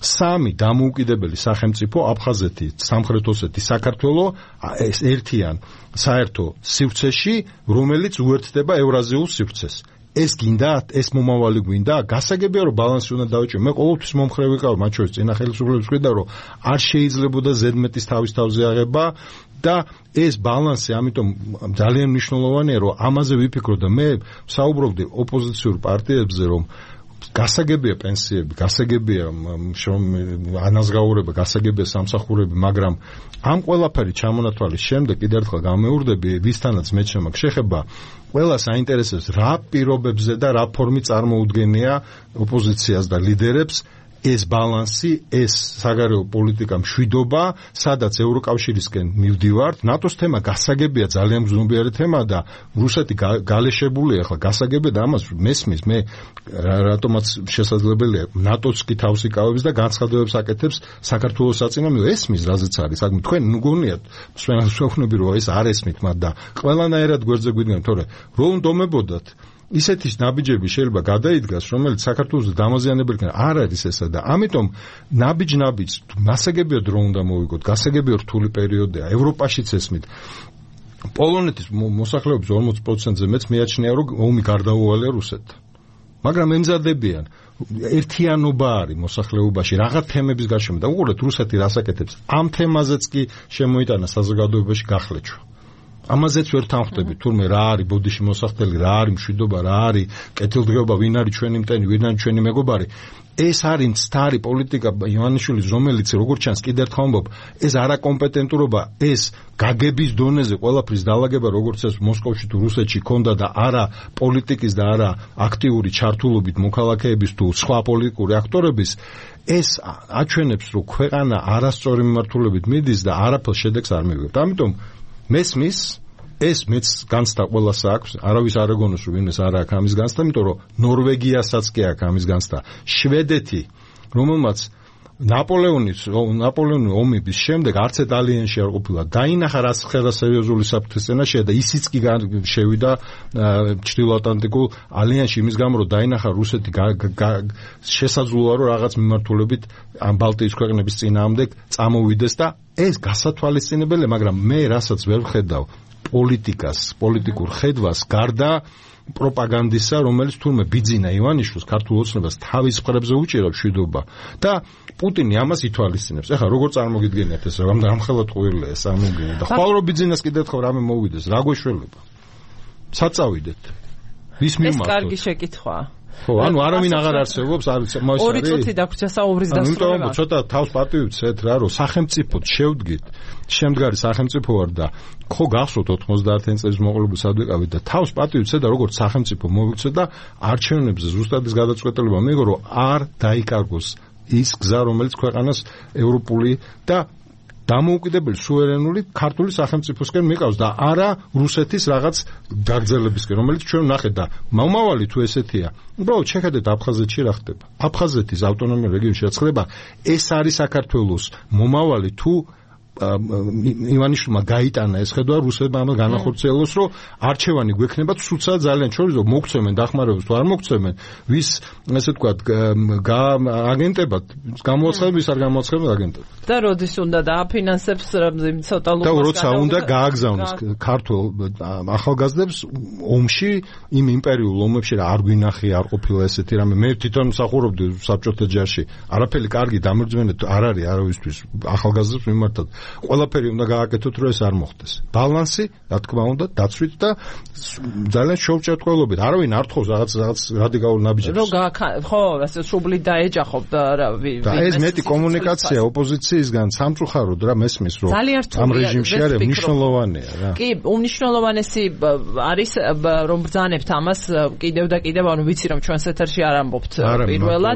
3 დამოუკიდებელი სახელმწიფო, აფხაზეთი, სამხრეთ ოსეთი, საქართველო, ეს ერთიან საერთო სივრცეში, რომელიც უერთდება ევრაზიულ სივრცეს. ეს გინდა, ეს მომავალი გვინდა, გასაგებია რომ ბალანსი უნდა დავეჭირო. მე ყოველთვის მომხრე ვიყავ, მათ შორის წინა ხელისუფლების გვიდა, რომ არ შეიძლებოდა ზედმეტის თავის თავზე აღება და ეს ბალანსი ამიტომ ძალიან მნიშვნელოვანია რომ ამაზე ვიფიქრო და მე საუბრობდი ოპოზიციურ პარტიებზე რომ გასაგებია პენსიები, გასაგებია ანაზღაურება, გასაგებია სამსახურები, მაგრამ ამ ყველაფერი ჩამონათვალის შემდეგ კიდევ ერთხელ გამეორდები, ვისთანაც მე შემოგ შეხება, ყველა საინტერესებს რა პირობებზე და რა ფორმით წარმოუდგენია ოპოზიციას და ლიდერებს ეს ბალანსი, ეს საგარეო პოლიტიკა მშვიდობა, სადაც ევროკავშირისკენ მივდივართ, ნატოს თემა გასაგებია ძალიან გზნობიარე თემა და რუსეთი გალეშებულია ახლა გასაგებია და ამას მესმის მე რატომაც შესაძლებელია ნატოს კი თავს იკავებს და განცხადებებს აკეთებს საქართველოს საწინააღმდეგო ესმის რაზეც არის საკმე თქვენ ნგონიათ მსვენელები რომ ეს არ ესმით მათ და ყველანაირად გვერდზე გვიდგნენ თორე რო უნდომებოდათ ისეთი ნაბიჯები შეიძლება გადაიდგას, რომელიც საქართველოს დამაზიანებელი არ არის ესა და ამიტომ ნაბიჯ მასაგებია დრო უნდა მოვიგოთ, გასაგებია რთული პერიოდია, ევროპაშიც ესმით. პოლონეთის მოსახლეობის 40%-ზე მეც მიაჩნია, რომ ომი გარდაუვალია რუსეთთან. მაგრამ ემზადებიან ერთიანობა არის მოსახლეობაში რაღაც თემების გარშემო და უყურეთ რუსეთი რას აკეთებს. ამ თემაზეც კი შემოიტანა საზოგადოებაში გახლეჩვა. ამაზეც ვერ თანხმდები თურმე რა არის ბოდიში მოსახდელი, რა არის მშვიდობა, რა არის კეთილდღეობა, ვინ არის ჩვენი მტენი, ვინ არის ჩვენი მეგობარი. ეს არის მცდარი პოლიტიკა ივანიშვილის, რომელიც როგორც ჩანს კიდევ ერთხელ ვამბობ, ეს არაკომპეტენტურობა, ეს გაგების დონეზე ყველაფრის დაალაგება, როგორც ეს მოსკოვში თუ რუსეთში ქონდა და არა პოლიტიკის და არა აქტიური ჩართულობით მოქალაქეების თუ სხვა პოლიტიკური აქტორების, ეს აჩვენებს, რომ ქვეყანა არასწორი მიმართულებით მიდის და არაფერ შედეგს არ მივიღებთ. ამიტომ მესმის ეს მეც განცდა ყველას აქვს, არავის არ ეგონოს რომ ვინმეს არ აქვს ამის განცდა, იმიტომ რომ ნორვეგიასაც კი აქვს ამის განცდა. შვედეთი, რომელმაც ნაპოლეონის ომების შემდეგ არც ერთ ალიანსში არ ყოფილა, დაინახა რა სერიოზული საფრთხის წინაშეა და ისიც კი შევიდა ჩრდილოატლანტიკულ ალიანსში იმის გამო რომ დაინახა რუსეთი შესაძლოა რომ რაღაც მიმართულებით ამ ბალტიის ქვეყნების წინააღმდეგ წამოვიდეს და ეს გასათვალისწინებელია, მაგრამ მე რასაც ვერ ვხედავ პოლიტიკას, პოლიტიკურ ხედვას გარდა პროპაგანდისა, რომელიც თურმე ბიძინა ივანიშვილს ქართულ ოცნებას თავის მხრებზე უჭირავს მშვიდობა და პუტინი ამას ითვალისწინებს. ეხლა როგორ წარმოგიდგენიათ ეს რამხელა ტყუილია ეს ამოგინა და ხვალ რო ბიძინას კიდევ ხო რამე მოვიდეს, რა გვეშველება? საწავიდეთ. ვის მიმართოთ? ეს კარგი შეკითხვაა. ხო, ანუ არავინ აღარ არსებობს, არის მოისარი. 2 წუთი დაგვრჩა საუბრის დასრულება. ამიტომ ცოტა თავს პატივცეთ რა, რომ სახელმწიფოდ შევდგით, შემდგარი სახელმწიფო ვარ და ხო გახსოვთ 91 წელს მოყოლებული სადვიყავით და თავს პატივცეთ და როგორც სახელმწიფო მოვიქცეთ და არჩევნებზე ზუსტად ის გადაწყვეტილება მიიღო, რომ არ დაიკარგოს ის გზა, რომელიც ქვეყანას ევროპული და დამოუკიდებელი სუვერენული ქართული სახელმწიფოსკენ მიყავს და არა რუსეთის რაღაც გაგრძელებისკენ, რომელიც ჩვენ ვნახეთ და მომავალი თუ ესეთია. უბრალოდ შეხედეთ აფხაზეთში რა ხდება. აფხაზეთის ავტონომიურ რეგიონში რაც ხდება, ეს არის საქართველოს მომავალი თუ ივანიშვილმა გაიტანა ეს ხედვა რუსებმა ამას განახორციელოს, რომ არჩევანი გვექნება ცუცა ძალიან შორის, რომ მოგცემენ დახმარებას თუ არ მოგცემენ, ვის ესე ვთქვათ აგენტებად, გამოაცხადებს არ გამოაცხადებს აგენტად. და როდის უნდა დააფინანსებს ცოტა ლუკას და როცა უნდა გააგზავნოს ქართულ ახალგაზრდებს ომში, იმ იმპერიულ ომებში რა არ გვინახი, არ ყოფილა ესეთი რამე. მე თვითონ მსახურობდი საბჭოთა ჯარში. არაფერი კარგი დამრჯმენეთ არ არის არავისთვის ახალგაზრდებს მიმართად. ყველაფერი უნდა გააკეთოთ, რომ ეს არ მოხდეს. ბალანსი, რა თქმა უნდა, დაცვით და ძალიან შეუჭერტყველობით. არავინ არ თხოვს რაღაც რადიკალურ ნაბიჯებს. ხო, ასე შუბლი დაეჯახობ და რა და ეს მეტი კომუნიკაცია ოპოზიციისგან სამწუხაროდ რა მესმის, რომ ამ რეჟიმში არის მნიშვნელოვანია რა. კი, უმნიშვნელოვანესი არის რომ ბრძანებთ ამას კიდევ და კიდევ, ანუ ვიცი რომ ჩვენს ეთერში არ ამბობთ პირველად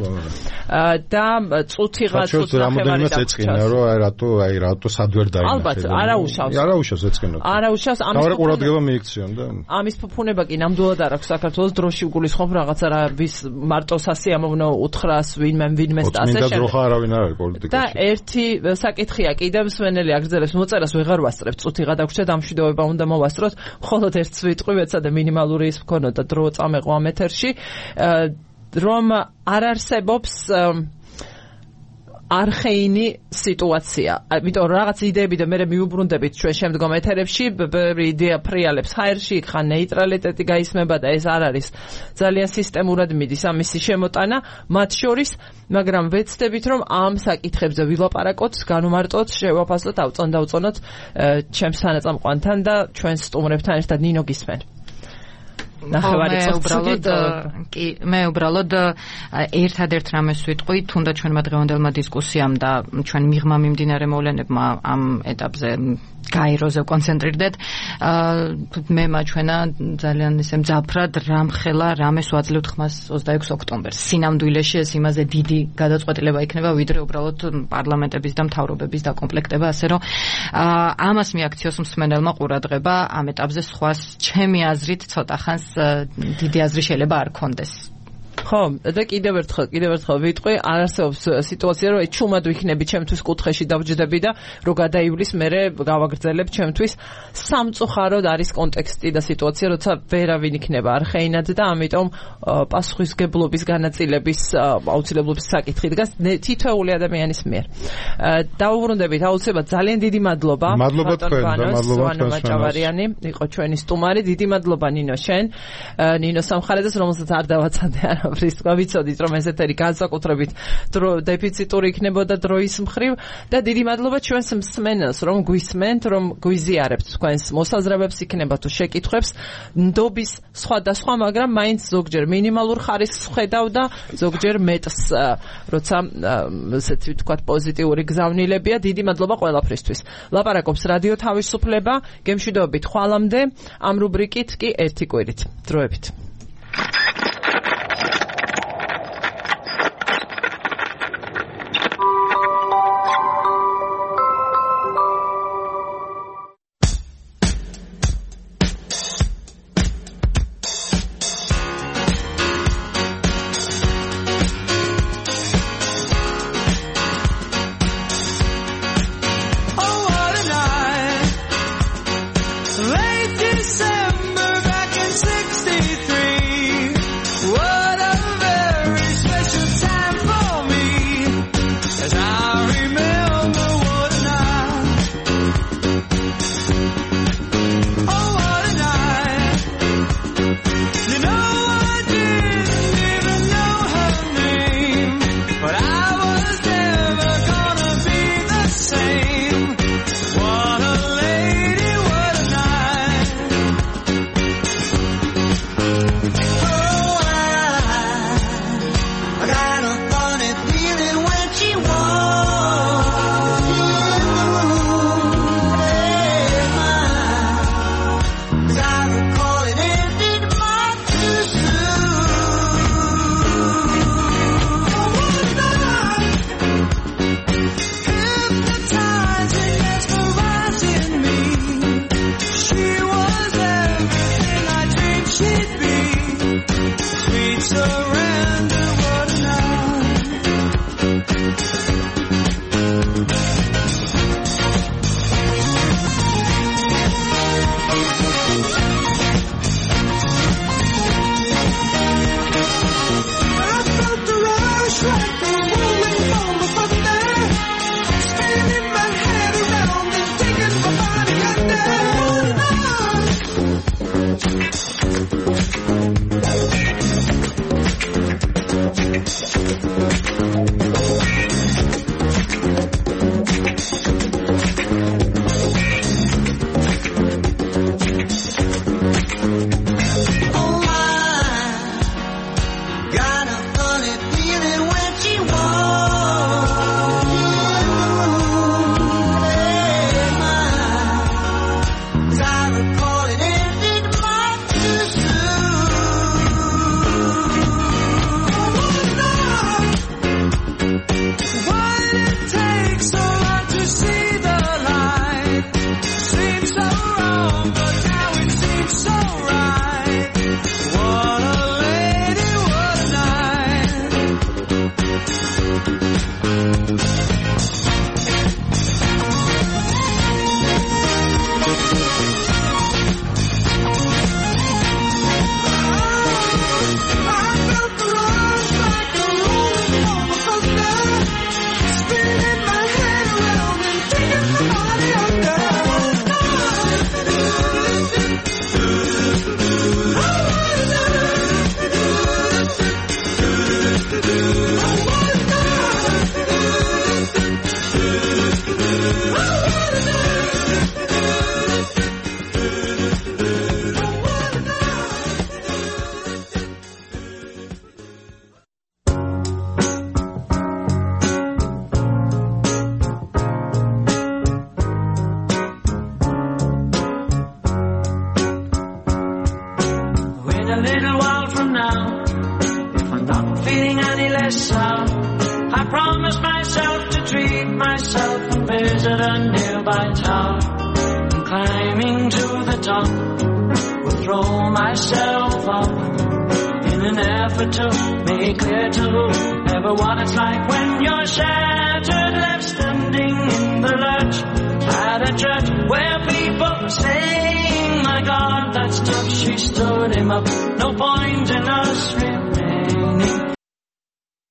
და წუთიღაც რამოდენიმე ეწყინა, რომ რატო სადვერ დაინახე. ალბათ, არაუშავს ეწყინოთ. არაუშავს ამის ყურადღება მიიქციონ და ამის ფუფუნება კი ნამდვილად არ აქვს საქართველოს დროში უგულისხმობ რაღაცა რა ვის მარტო სასიამოვნო უთხრას ვინმეს და ასე შემდეგ. მინდა დროხა არავინ არ არის პოლიტიკაში. და ერთი საკითხია კიდევ სვენელი აგრძელებს მოწერას ვეღარ ვასწრებთ, წუთიღა დაგვრჩა დამშვიდობა უნდა მოვასწროთ, მხოლოდ ერთ სვიტყვივეცა და მინიმალური ის მქონოდა და დრო წამეყო ამ ეთერში, რომ არ არსებობს არხეინი სიტუაცია. ამიტომ რაღაც იდეები და მე მიუბრუნდებით ჩვენ შემდგომ ეთერებში, იდეა ფრიალებს ჰაერში, ხან ნეიტრალიტეტი გაისმება და ეს არ არის ძალიან სისტემურად მიდის ამისი შემოტანა მათ შორის, მაგრამ ვეცდებით რომ ამ საკითხებზე ვილაპარაკოთ, განუმარტოთ, შევაფასოთ, დავწონოთ ჩემს თანაწამყვანთან და ჩვენს სტუმრებთან ერთად ნინო გისმენ. მე უბრალოდ ერთადერთ რამეს ვიტყვი, თუნდაც ჩვენმა დღევანდელმა დისკუსიამ და ჩვენ მიღმა მიმდინარე მოვლენებმა ამ ეტაპზე გაიროზე კონცენტრირდეთ. მე მაჩვენა ძალიან ისე მძაფრად რამხელა რამეს ვაძლევთ ხმას 26 ოქტომბერს. სინამდვილეში ეს იმაზე დიდი გადაწყვეტილება იქნება, ვიდრე უბრალოდ პარლამენტების და მთავრობების დაკომპლექტება, ასე რომ ამას მიაქციოს მსმენელმა ყურადღება ამ ეტაპზე. სხვას ჩემი აზრით ცოტა ხანს დიდი აზრი შეიძლება არ კონდეს. ხო, და კიდევ ერთხელ ვიტყვი, არ არსებობს სიტუაცია, რომ ჩუმად ვიქნები ჩემთვის კუთხეში დავჯდები და რო გადაივლის მერე გავაგრძელებ ჩემთვის. სამწუხაროდ არის კონტექსტი და სიტუაცია, როცა ვერავინ იქნება არხეინად და ამიტომ პასუხისგებლობის განაწილების აუცილებლობის საკითხი დგას თითოეული ადამიანის მიერ. დავუბრუნდებით აუცილებლად ძალიან დიდი მადლობა. მადლობა თქვენ და მადლობა მაჭავარიანი იყო ჩვენი სტუმარი. დიდი მადლობა ნინო შენ. ნინო სამხარაძეს, რომელსაც არ დავაცადე არაფრის თქვა, ვიცოდით რომ ეს ეთერი განსაკუთრებით დეფიციტური იქნებოდა დროის მხრივ და დიდი მადლობა ჩვენს მსმენელს, რომ გვისმენთ, რომ გვიზიარებთ თქვენს მოსაზრებებს, იქნება თუ შეკითხვებს, ნდობის სხვადასხვა, მაგრამ მაინც ზოგჯერ მინიმალურ ხარისხს ხედავ და ზოგჯერ მეტს, როცა ესეთი ვთქვათ პოზიტიური გზავნილებია. დიდი მადლობა ყველაფრისთვის. ლაპარაკობს რადიო თავისუფლება, გემშვიდობებით ხვალამდე, ამ რუბრიკით კი ერთი კვირით. დროებით. What it takes any less sour. I promised myself to treat myself and visit a nearby tower. And climbing to the top, will throw myself up in an effort to make clear to whoever what it's like when you're shattered, left standing in the lurch at a church where people saying, my God, that's tough. She stood him up. No point in us